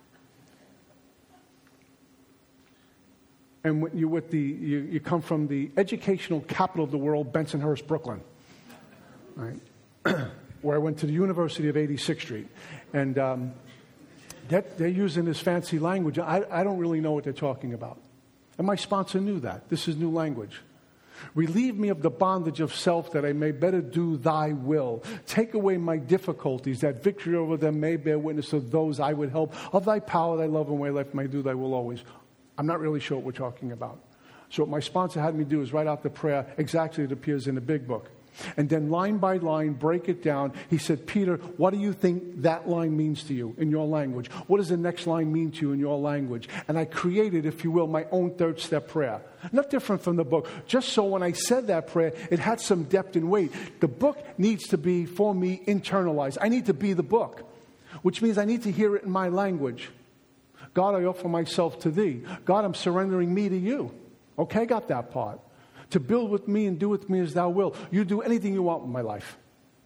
And when you come from the educational capital of the world, Bensonhurst, Brooklyn, right? Where I went to the University of 86th Street. And they're using this fancy language. I don't really know what they're talking about. And my sponsor knew that. This is new language. Relieve me of the bondage of self, that I may better do Thy will. Take away my difficulties, that victory over them may bear witness of those I would help. Of Thy power, Thy love, and way life may do Thy will always. I'm not really sure what we're talking about. So what my sponsor had me do is write out the prayer exactly as it appears in the big book. And then line by line, break it down. He said, Peter, what do you think that line means to you in your language? What does the next line mean to you in your language? And I created, if you will, my own third step prayer. Not different from the book. Just so when I said that prayer, it had some depth and weight. The book needs to be, for me, internalized. I need to be the book, which means I need to hear it in my language. God, I offer myself to Thee. God, I'm surrendering me to You. Okay, got that part. To build with me and do with me as Thou will. You do anything You want with my life.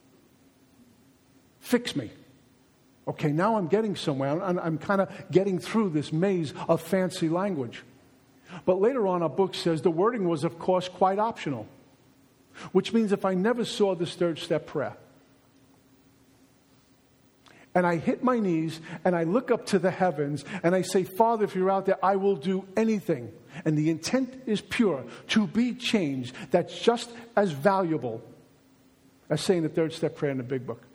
Fix me. Okay, now I'm getting somewhere. I'm kind of getting through this maze of fancy language. But later on, our book says the wording was, of course, quite optional. Which means if I never saw this third step prayer, and I hit my knees, and I look up to the heavens, and I say, Father, if You're out there, I will do anything. And the intent is pure, to be changed. That's just as valuable as saying the third step prayer in the big book.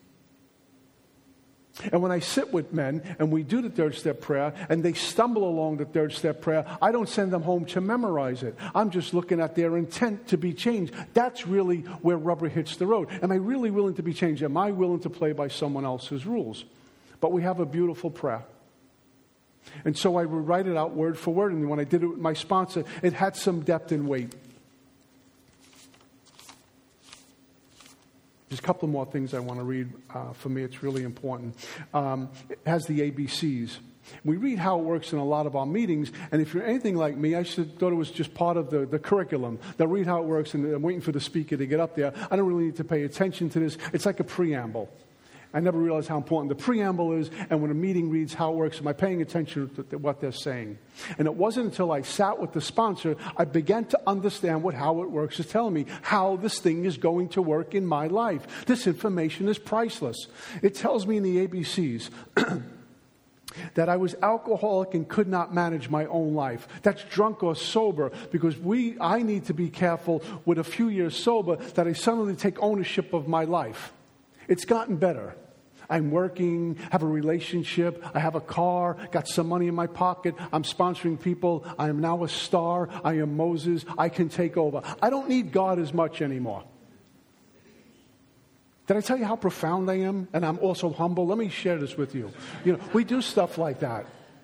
And when I sit with men, and we do the third step prayer, and they stumble along the third step prayer, I don't send them home to memorize it. I'm just looking at their intent to be changed. That's really where rubber hits the road. Am I really willing to be changed? Am I willing to play by someone else's rules? But we have a beautiful prayer. And so I would write it out word for word. And when I did it with my sponsor, it had some depth and weight. There's a couple more things I want to read. For me, it's really important. It has the ABCs. We read how it works in a lot of our meetings, and if you're anything like me, I thought it was just part of the curriculum. They'll read how it works, and I'm waiting for the speaker to get up there. I don't really need to pay attention to this. It's like a preamble. I never realized how important the preamble is, and when a meeting reads how it works, am I paying attention to what they're saying? And it wasn't until I sat with the sponsor, I began to understand what how it works is telling me, how this thing is going to work in my life. This information is priceless. It tells me in the ABCs that I was alcoholic and could not manage my own life. That's drunk or sober, because I need to be careful with a few years sober that I suddenly take ownership of my life. It's gotten better. I'm working, have a relationship, I have a car, got some money in my pocket, I'm sponsoring people, I am now a star, I am Moses, I can take over. I don't need God as much anymore. Did I tell you how profound I am? And I'm also humble. Let me share this with you. We do stuff like that.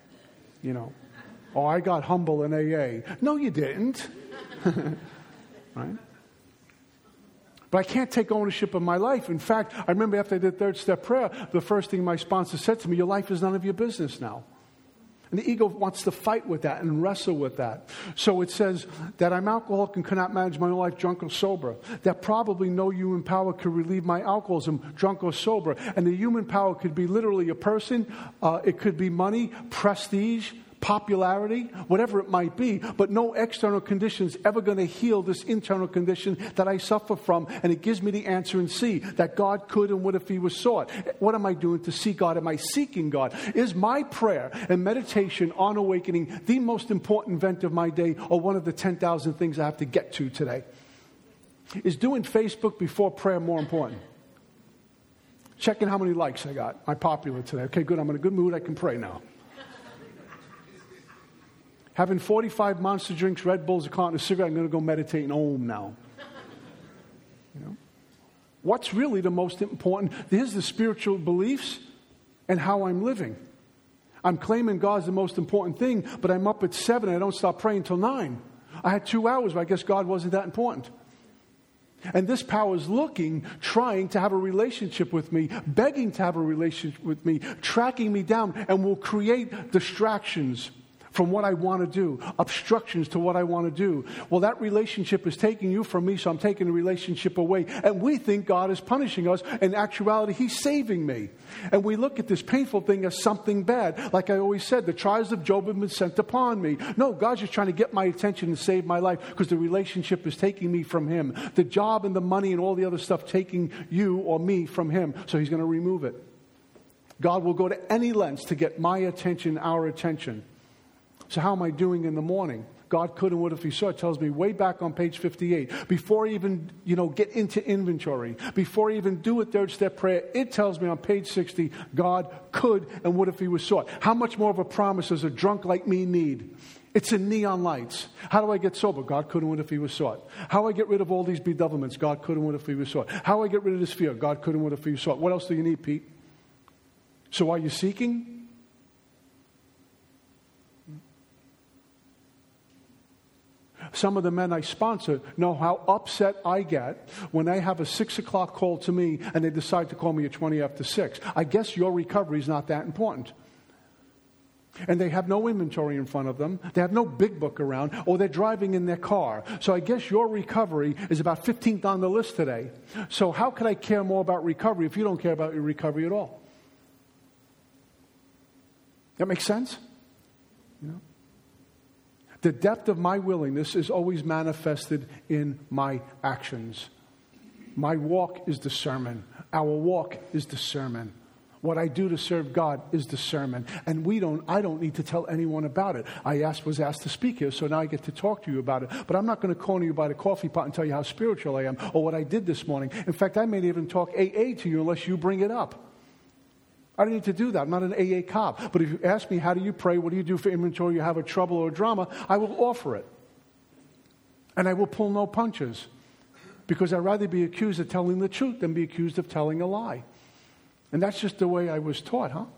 Oh, I got humble in AA. No, you didn't. Right? But I can't take ownership of my life. In fact, I remember after I did third step prayer, the first thing my sponsor said to me, your life is none of your business now. And the ego wants to fight with that and wrestle with that. So it says that I'm alcoholic and cannot manage my own life, drunk or sober. That probably no human power could relieve my alcoholism, drunk or sober. And the human power could be literally a person. It could be money, prestige, popularity, whatever it might be. But no external condition is ever going to heal this internal condition that I suffer from. And it gives me the answer in C, that God could and would if he was sought. What am I doing to seek God? Am I seeking God? Is my prayer and meditation on awakening the most important event of my day, or one of the 10,000 things I have to get to today? Is doing Facebook before prayer more important? Checking how many likes I got. I'm popular today. Okay, good. I'm in a good mood. I can pray now. Having 45 Monster drinks, Red Bulls, a carton of cigarette, I'm going to go meditate in Om now. What's really the most important? Here's the spiritual beliefs and how I'm living. I'm claiming God's the most important thing, but I'm up at 7 and I don't stop praying until 9. I had 2 hours, but I guess God wasn't that important. And this power is looking, trying to have a relationship with me, begging to have a relationship with me, tracking me down, and will create distractions from what I want to do, obstructions to what I want to do. Well, that relationship is taking you from me, so I'm taking the relationship away. And we think God is punishing us. In actuality, he's saving me. And we look at this painful thing as something bad. Like I always said, the trials of Job have been sent upon me. No, God's just trying to get my attention and save my life, because the relationship is taking me from him. The job and the money and all the other stuff taking you or me from him. So he's going to remove it. God will go to any lengths to get my attention, our attention. So how am I doing in the morning? God could and would if he saw. It tells me way back on page 58. Before I even, get into inventory, before I even do a third step prayer, it tells me on page 60, God could and would if he was sought. How much more of a promise does a drunk like me need? It's in neon lights. How do I get sober? God could and would if he was sought. How do I get rid of all these bedevilments? God could and would if he was sought. How do I get rid of this fear? God could and would if he was sought. What else do you need, Pete? So are you seeking? Some of the men I sponsor know how upset I get when they have a 6 o'clock call to me and they decide to call me at 20 after 6. I guess your recovery is not that important. And they have no inventory in front of them. They have no big book around, or they're driving in their car. So I guess your recovery is about 15th on the list today. So how could I care more about recovery if you don't care about your recovery at all? That makes sense? The depth of my willingness is always manifested in my actions. My walk is the sermon. Our walk is the sermon. What I do to serve God is the sermon. And I don't need to tell anyone about it. I was asked to speak here, so now I get to talk to you about it. But I'm not going to corner you by the coffee pot and tell you how spiritual I am or what I did this morning. In fact, I may even talk AA to you unless you bring it up. I don't need to do that. I'm not an AA cop. But if you ask me, how do you pray? What do you do for inventory? You have a trouble or a drama? I will offer it. And I will pull no punches. Because I'd rather be accused of telling the truth than be accused of telling a lie. And that's just the way I was taught, huh?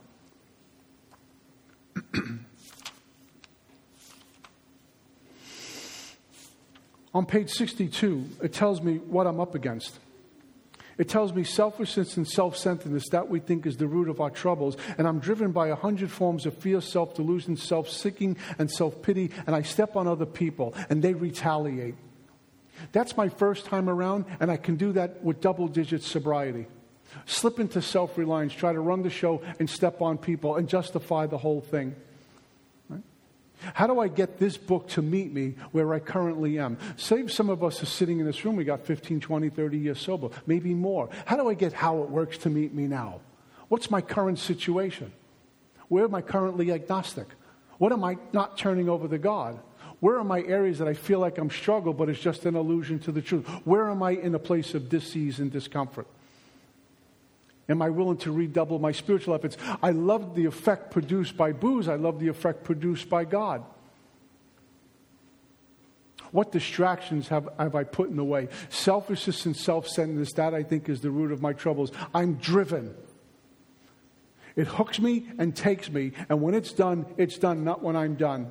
On page 62, it tells me what I'm up against. It tells me selfishness and self-centeredness, that we think is the root of our troubles. And I'm driven by 100 forms of fear, self-delusion, self-seeking, and self-pity. And I step on other people, and they retaliate. That's my first time around, and I can do that with double-digit sobriety. Slip into self-reliance, try to run the show, and step on people, and justify the whole thing. How do I get this book to meet me where I currently am? Say some of us are sitting in this room, we got 15, 20, 30 years sober, maybe more. How do I get How It Works to meet me now? What's my current situation? Where am I currently agnostic? What am I not turning over to God? Where are my areas that I feel like I'm struggling, but it's just an allusion to the truth? Where am I in a place of dis-ease and discomfort? Am I willing to redouble my spiritual efforts? I love the effect produced by booze. I love the effect produced by God. What distractions have I put in the way? Selfishness and self-centeredness, that I think is the root of my troubles. I'm driven. It hooks me and takes me. And when it's done, not when I'm done.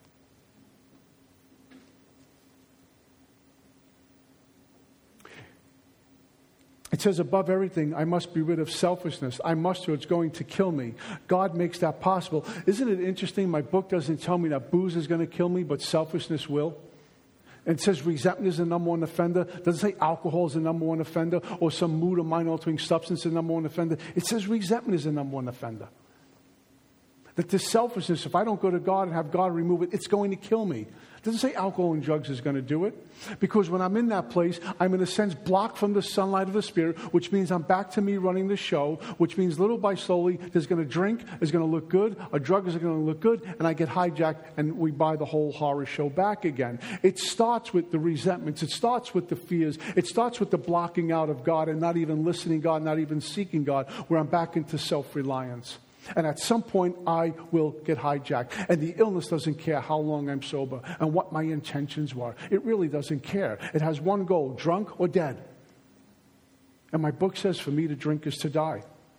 It says, above everything, I must be rid of selfishness. I must, or it's going to kill me. God makes that possible. Isn't it interesting? My book doesn't tell me that booze is going to kill me, but selfishness will. And it says resentment is the number one offender. It doesn't say alcohol is the number one offender or some mood or mind-altering substance is the number one offender. It says resentment is the number one offender. That this selfishness, if I don't go to God and have God remove it, it's going to kill me. It doesn't say alcohol and drugs is going to do it. Because when I'm in that place, I'm in a sense blocked from the sunlight of the Spirit, which means I'm back to me running the show, which means little by slowly, there's going to drink, is going to look good, a drug is going to look good, and I get hijacked and we buy the whole horror show back again. It starts with the resentments. It starts with the fears. It starts with the blocking out of God and not even listening God, not even seeking God, where I'm back into self-reliance. And at some point, I will get hijacked. And the illness doesn't care how long I'm sober and what my intentions were. It really doesn't care. It has one goal, drunk or dead. And my book says, for me to drink is to die.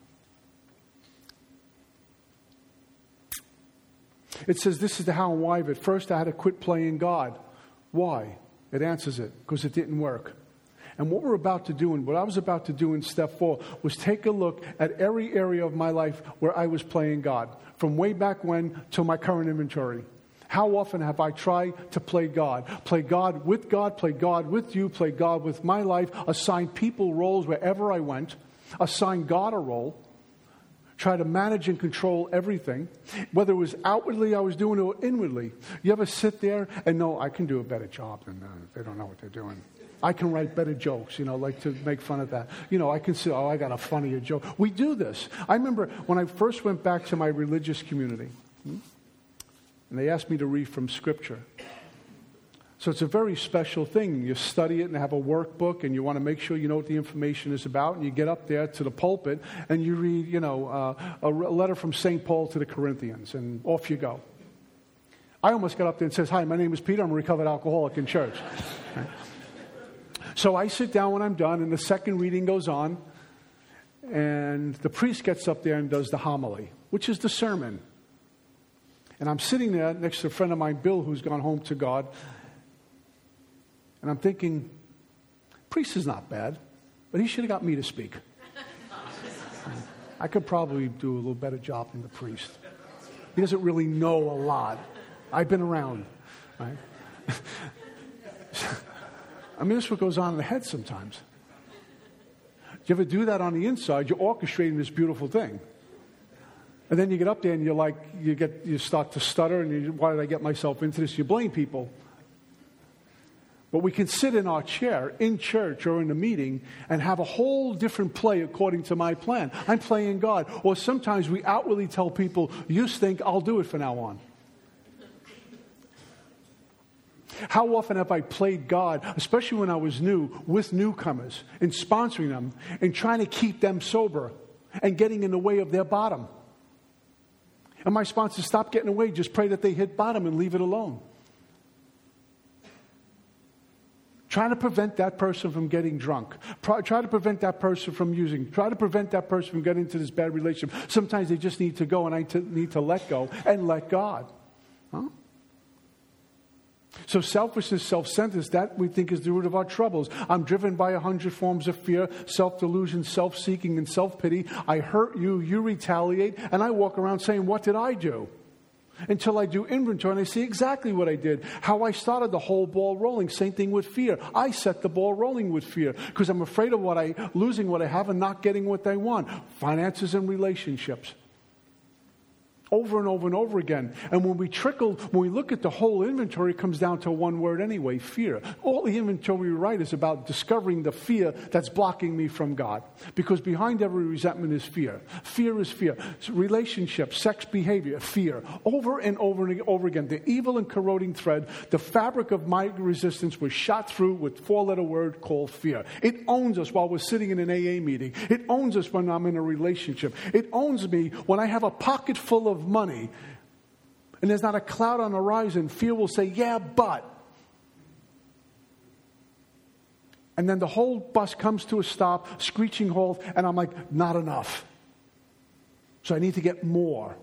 It says, this is the how and why of it. First, I had to quit playing God. Why? It answers it, because it didn't work. And what we're about to do, and what I was about to do in step 4, was take a look at every area of my life where I was playing God, from way back when to my current inventory. How often have I tried to play God? Play God, play God with you, play God with my life, assign people roles wherever I went, assign God a role, try to manage and control everything, whether it was outwardly I was doing it or inwardly. You ever sit there and know, I can do a better job than they don't know what they're doing. I can write better jokes, like to make fun of that. I can say, I got a funnier joke. We do this. I remember when I first went back to my religious community, and they asked me to read from Scripture. So it's a very special thing. You study it and have a workbook, and you want to make sure you know what the information is about, and you get up there to the pulpit, and you read, a letter from St. Paul to the Corinthians, and off you go. I almost got up there and says, hi, my name is Peter. I'm a recovered alcoholic in church. Right? So I sit down when I'm done, and the second reading goes on, and the priest gets up there and does the homily, which is the sermon. And I'm sitting there next to a friend of mine, Bill, who's gone home to God, and I'm thinking, priest is not bad, but he should have got me to speak. I could probably do a little better job than the priest. He doesn't really know a lot. I've been around, right? I mean, this is what goes on in the head sometimes. Do you ever do that on the inside? You're orchestrating this beautiful thing. And then you get up there and you start to stutter and why did I get myself into this? You blame people. But we can sit in our chair in church or in a meeting and have a whole different play according to my plan. I'm playing God. Or sometimes we outwardly tell people, you stink, I'll do it from now on. How often have I played God, especially when I was new, with newcomers, in sponsoring them, and trying to keep them sober, and getting in the way of their bottom? And my sponsor, stop getting away, just pray that they hit bottom and leave it alone. Trying to prevent that person from getting drunk. Try to prevent that person from using. Try to prevent that person from getting into this bad relationship. Sometimes they just need to go, and I need to let go and let God. Huh? So selfishness, self-centeredness, that we think is the root of our troubles. I'm driven by 100 forms of fear, self-delusion, self-seeking, and self-pity. I hurt you, you retaliate, and I walk around saying, what did I do? Until I do inventory and I see exactly what I did, how I started the whole ball rolling. Same thing with fear. I set the ball rolling with fear because I'm afraid of losing what I have and not getting what I want. Finances and relationships. Over and over and over again. And when we look at the whole inventory, it comes down to one word anyway, fear. All the inventory we write is about discovering the fear that's blocking me from God. Because behind every resentment is fear. Fear is fear. Relationships, sex behavior, fear. Over and over and over again. The evil and corroding thread, the fabric of my resistance was shot through with 4-letter word called fear. It owns us while we're sitting in an AA meeting. It owns us when I'm in a relationship. It owns me when I have a pocket full of money and there's not a cloud on the horizon. Fear will say, yeah, but. And then the whole bus comes to a stop, screeching halt, and I'm like, not enough. So I need to get more.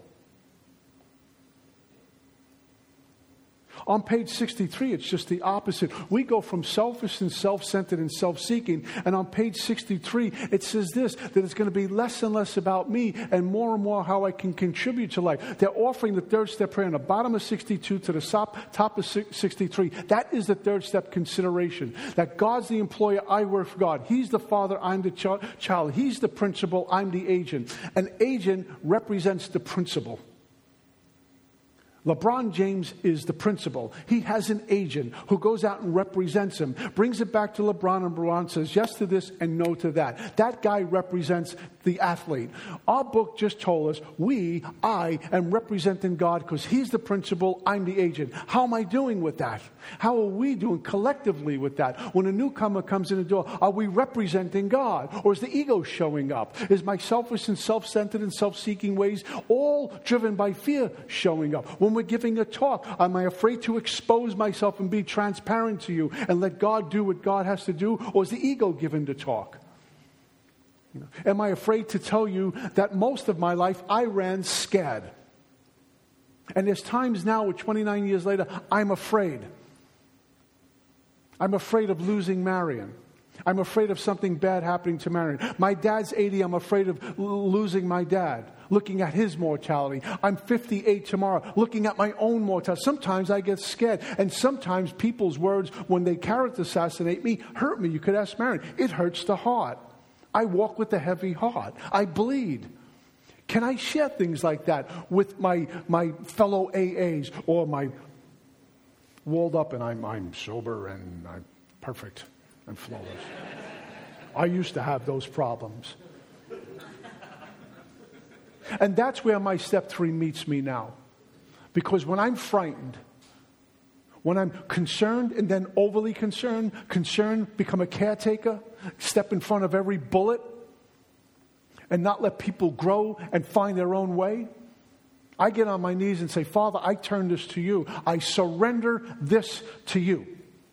On page 63, it's just the opposite. We go from selfish and self-centered and self-seeking. And on page 63, it says this, that it's going to be less and less about me and more how I can contribute to life. They're offering the third step prayer on the bottom of 62 to the top of 63. That is the third step consideration. That God's the employer, I work for God. He's the father, I'm the child. He's the principal, I'm the agent. An agent represents the principal. LeBron James is the principal. He has an agent who goes out and represents him, brings it back to LeBron, and LeBron says yes to this and no to that. That guy represents the athlete. Our book just told us I am representing God because He's the principal, I'm the agent. How am I doing with that? How are we doing collectively with that? When a newcomer comes in the door, are we representing God? Or is the ego showing up? Is my selfish and self-centered and self-seeking ways all driven by fear showing up? When we're giving a talk, am I afraid to expose myself and be transparent to you and let God do what God has to do? Or is the ego given the talk? Am I afraid to tell you that most of my life I ran scared? And there's times now, 29 years later, I'm afraid. I'm afraid of losing Marion. I'm afraid of something bad happening to Marion. My dad's 80. I'm afraid of losing my dad, looking at his mortality. I'm 58 tomorrow, looking at my own mortality. Sometimes I get scared. And sometimes people's words, when they character assassinate me, hurt me. You could ask Marion. It hurts the heart. I walk with a heavy heart. I bleed. Can I share things like that with my fellow AAs or my walled up and I'm sober and I'm perfect and flawless? I used to have those problems. And that's where my step 3 meets me now. Because when I'm frightened, when I'm concerned and then overly concerned, become a caretaker, step in front of every bullet, and not let people grow and find their own way, I get on my knees and say, Father, I turn this to you. I surrender this to you.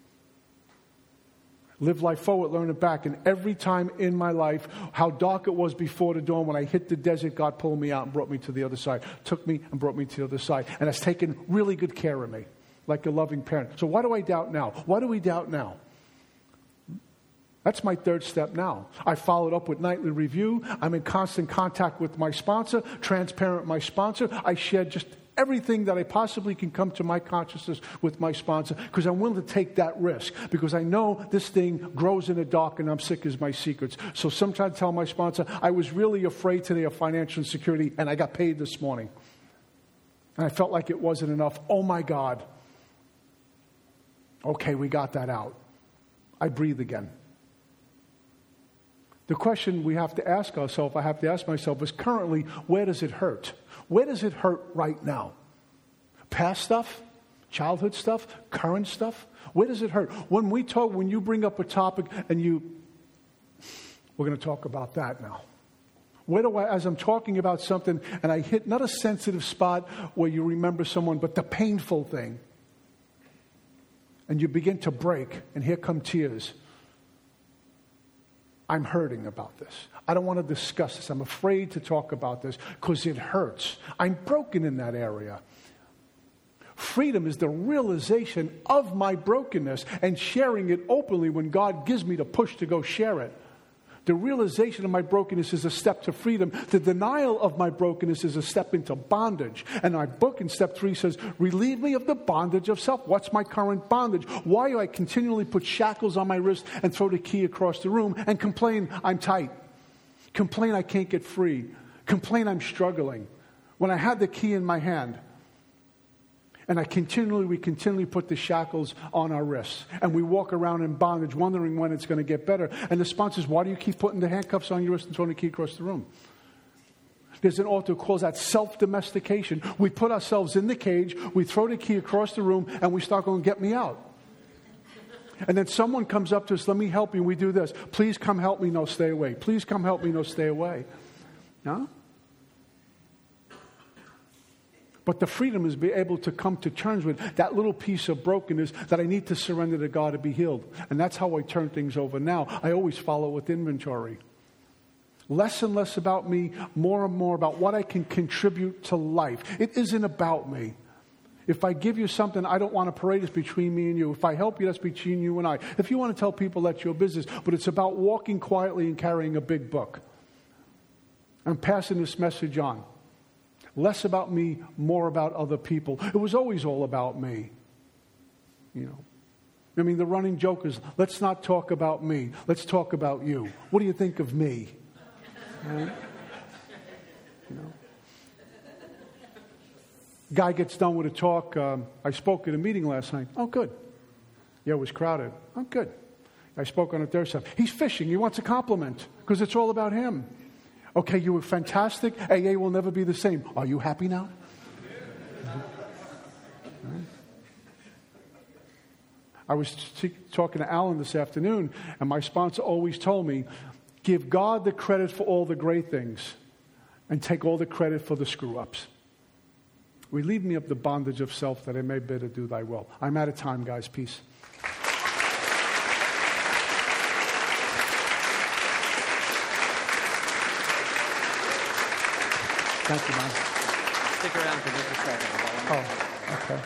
Live life forward, learn it back. And every time in my life, how dark it was before the dawn, when I hit the desert, God pulled me out and brought me to the other side. Took me and brought me to the other side. And has taken really good care of me, like a loving parent. So why do I doubt now? Why do we doubt now? That's my third step now. I followed up with nightly review. I'm in constant contact with my sponsor, transparent with my sponsor. I shared just everything that I possibly can come to my consciousness with my sponsor because I'm willing to take that risk because I know this thing grows in the dark and I'm sick as my secrets. So sometimes I tell my sponsor, I was really afraid today of financial insecurity and I got paid this morning. And I felt like it wasn't enough. Oh my God. Okay, we got that out. I breathe again. The question we have to ask ourselves, I have to ask myself, is currently, where does it hurt? Where does it hurt right now? Past stuff? Childhood stuff? Current stuff? Where does it hurt? When you bring up a topic and we're going to talk about that now. Where do as I'm talking about something and I hit not a sensitive spot where you remember someone, but the painful thing. And you begin to break and here come tears. I'm hurting about this. I don't want to discuss this. I'm afraid to talk about this because it hurts. I'm broken in that area. Freedom is the realization of my brokenness and sharing it openly when God gives me the push to go share it. The realization of my brokenness is a step to freedom. The denial of my brokenness is a step into bondage. And my book in step 3 says, relieve me of the bondage of self. What's my current bondage? Why do I continually put shackles on my wrist and throw the key across the room and complain I'm tight? Complain I can't get free. Complain I'm struggling. When I had the key in my hand, and we continually put the shackles on our wrists. And we walk around in bondage, wondering when it's going to get better. And the sponsor says, why do you keep putting the handcuffs on your wrist and throwing the key across the room? There's an author who calls that self-domestication. We put ourselves in the cage, we throw the key across the room, and we start going, get me out. And then someone comes up to us, let me help you, and we do this. Please come help me, no, stay away. Please come help me, no, stay away. Huh? But the freedom is be able to come to terms with that little piece of brokenness that I need to surrender to God to be healed. And that's how I turn things over now. I always follow with inventory. Less and less about me, more and more about what I can contribute to life. It isn't about me. If I give you something, I don't want to parade this between me and you. If I help you, that's between you and I. If you want to tell people, that's your business. But it's about walking quietly and carrying a big book. I'm passing this message on. Less about me, more about other people. It was always all about me. You know. I mean, the running joke is, let's not talk about me. Let's talk about you. What do you think of me? Right? You know. Guy gets done with a talk. I spoke at a meeting last night. Oh, good. Yeah, it was crowded. Oh, good. I spoke on a Thursday. He's fishing. He wants a compliment because it's all about him. Okay, you were fantastic. AA will never be the same. Are you happy now? Right. I was talking to Alan this afternoon, and my sponsor always told me, give God the credit for all the great things and take all the credit for the screw-ups. Relieve me of the bondage of self that I may better do thy will. I'm out of time, guys. Peace. Thank you, man. Stick around for just a second. Oh, okay.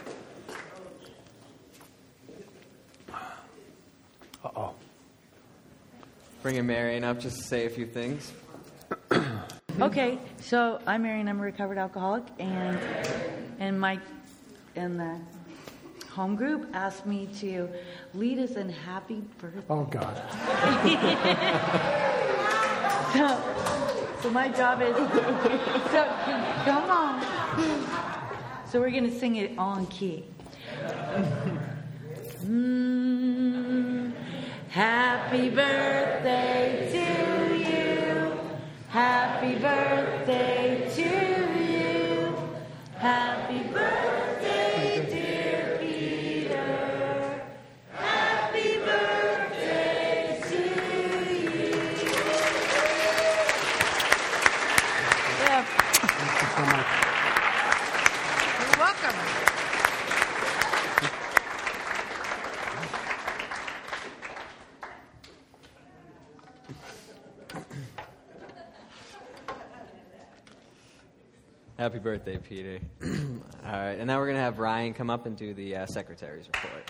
Uh-oh. Bringing Marion up just to say a few things. Okay, so I'm Marion. I'm a recovered alcoholic, and the home group asked me to lead us in happy birthday. Oh, God. So my job is come on. So we're gonna sing it on key. Happy birthday to you. Happy birthday to you. Happy birthday, dear Peter. Happy birthday to you. Yeah. Thank you so much. You're welcome. Happy birthday, Peter. All right, and now we're going to have Ryan come up and do the secretary's report.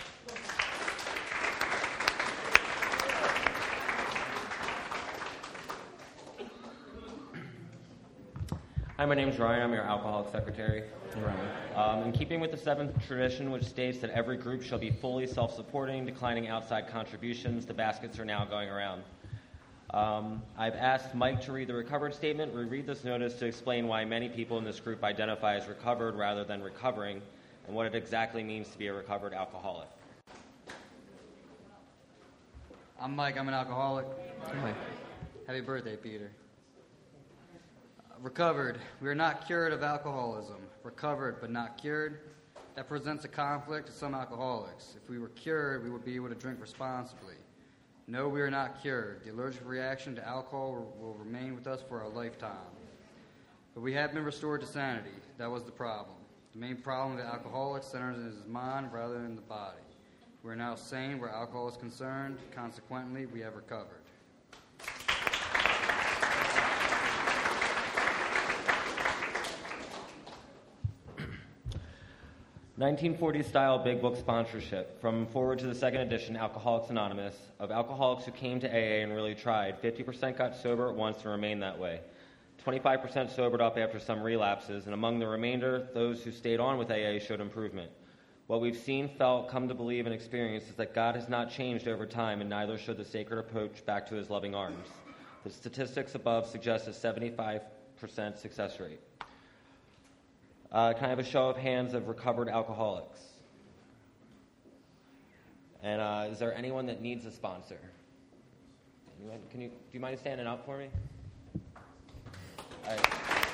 Hi, my name's Ryan. I'm your alcoholic secretary. In keeping with the seventh tradition, which states that every group shall be fully self-supporting, declining outside contributions, the baskets are now going around. I've asked Mike to read the recovered statement, reread this notice to explain why many people in this group identify as recovered rather than recovering, and what it exactly means to be a recovered alcoholic. I'm Mike. I'm an alcoholic. Mike. Happy birthday, Peter. Recovered. We are not cured of alcoholism. Recovered but not cured. That presents a conflict to some alcoholics. If we were cured, we would be able to drink responsibly. No, we are not cured. The allergic reaction to alcohol will remain with us for a lifetime. But we have been restored to sanity. That was the problem. The main problem with the alcoholic centers in his mind rather than the body. We are now sane where alcohol is concerned. Consequently, we have recovered. 1940s-style Big Book sponsorship. From forward to the second edition, Alcoholics Anonymous. Of alcoholics who came to AA and really tried, 50% got sober at once and remained that way. 25% sobered up after some relapses, and among the remainder, those who stayed on with AA showed improvement. What we've seen, felt, come to believe, and experienced is that God has not changed over time, and neither should the sacred approach back to his loving arms. The statistics above suggest a 75% success rate. Can I have a show of hands of recovered alcoholics? And is there anyone that needs a sponsor? Anyone? Do you mind standing up for me? All right.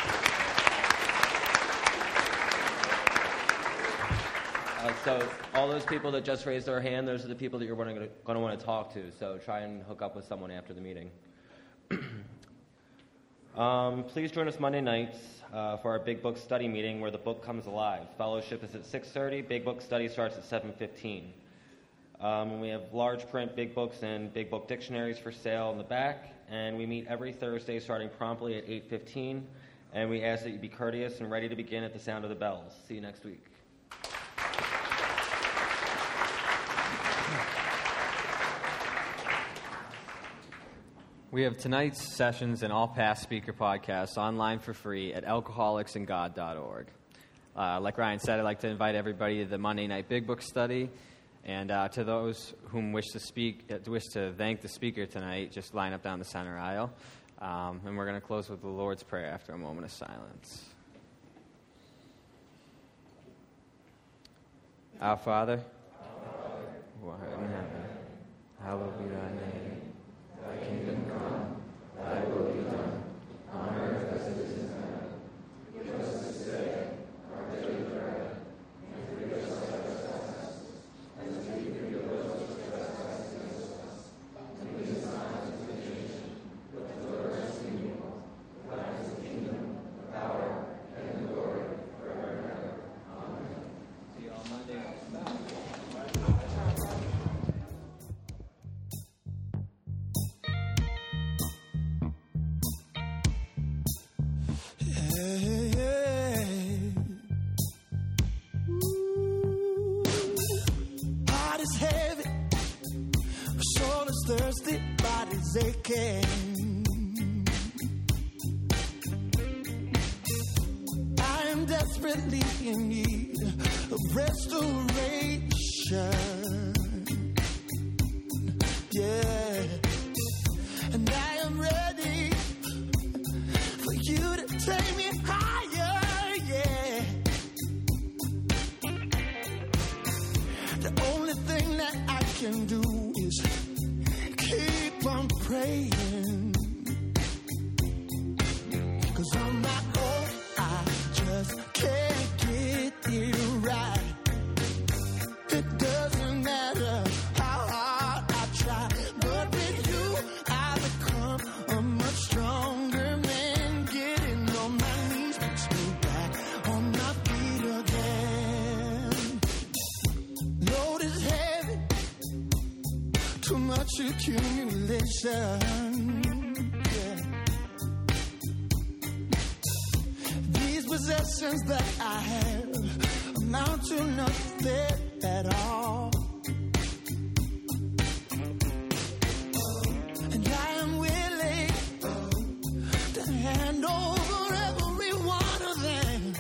So all those people that just raised their hand, those are the people that you're going to want to talk to. So try and hook up with someone after the meeting. Please join us Monday nights for our Big Book study meeting where the book comes alive. Fellowship is at 6:30. Big Book study starts at 7:15. We have large print big books and big book dictionaries for sale in the back. And we meet every Thursday starting promptly at 8:15. And we ask that you be courteous and ready to begin at the sound of the bells. See you next week. We have tonight's sessions and all past speaker podcasts online for free at alcoholicsandgod.org. Like Ryan said, I'd like to invite everybody to the Monday night Big Book study. And to those whom wish to thank the speaker tonight, just line up down the center aisle. And we're going to close with the Lord's Prayer after a moment of silence. Our Father, who art in heaven, hallowed be thy name. Thy kingdom come, thy will be done, on earth as it is in heaven. Give us this day our daily bread, and forgive us our trespasses, as we forgive those who trespass against us. And lead us not into temptation, but deliver us from evil. For thine is the kingdom, the power, and the glory, forever and ever. Amen. See you all Monday night. Heart is heavy, soul is thirsty, body's aching. I am desperately in need of restoration. Yeah, and I am ready for you to take me higher. Yeah. The only thing that I can do is keep on praying. 'Cause on my own, I just can't get it right. It doesn't matter how hard I try, but with you, I become a much stronger man. Getting on my knees puts me back on my feet again. Load is heavy, too much accumulation. Yeah. These possessions that I have amount to nothing at all. And I am willing to hand over every one of them.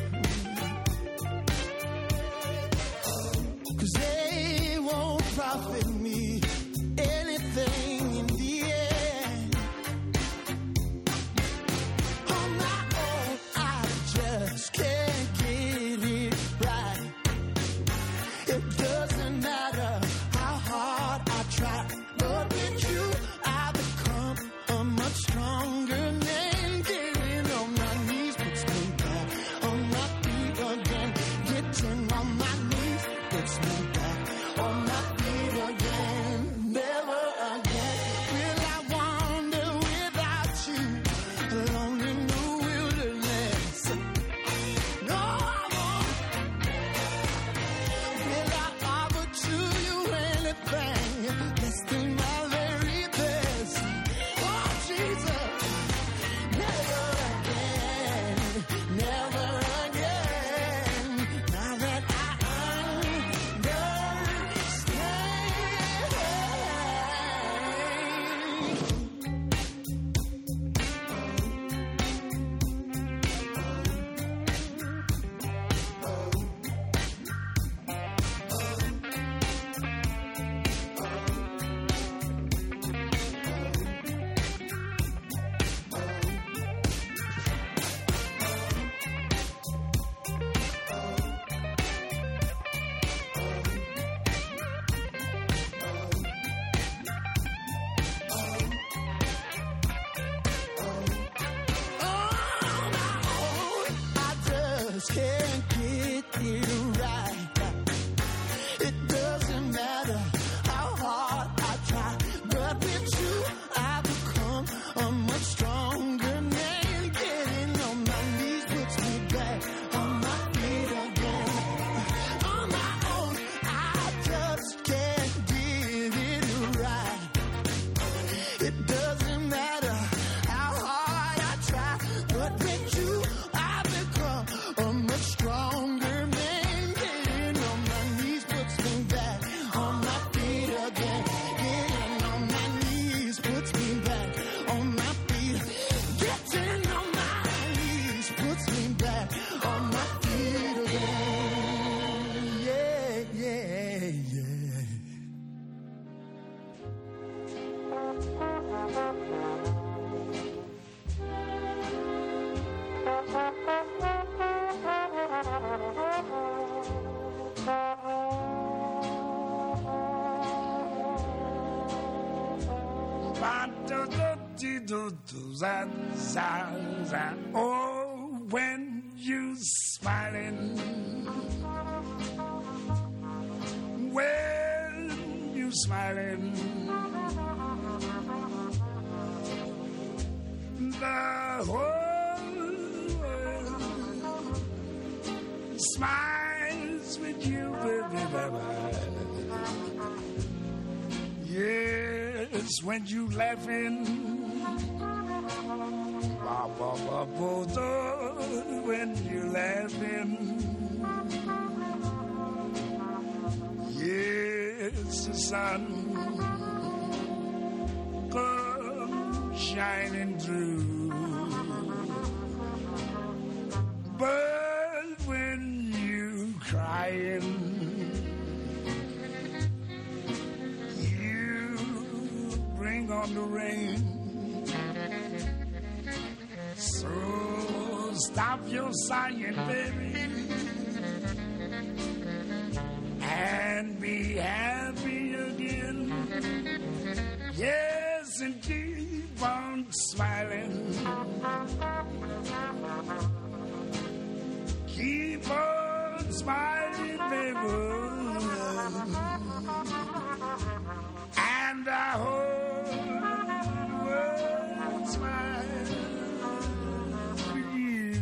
'Cause they won't profit me anything in the end. On my own, I just can't get it right. It doesn't matter how hard I try, but with you, I become a much stronger man. Getting on my knees puts me back on my feet again. Getting on my knees puts me back on my feet again. Never again will I wander without you, alone in the wilderness. No, I won't. Will I offer to you anything less than my very best? Oh, Jesus, never again, never again. Now that I can't get it right. It doesn't matter how hard I try, but with you I become a much stronger man. Getting on my knees puts me back on my feet again. On my own, I just can't get Oh, when you smiling, when you smiling, the whole world smiles with you, baby. Yes, when you laughing, when you laughing, yes, the sun comes shining through. But when you crying, bring on the rain. So stop your sighing, baby, and be happy again. Yes, and keep on smiling. Keep on smiling, baby, and I hope smile with you.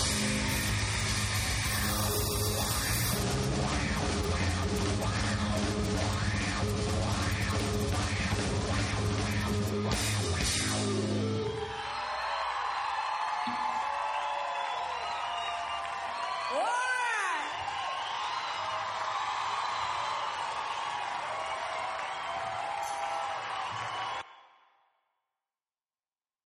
Thank you.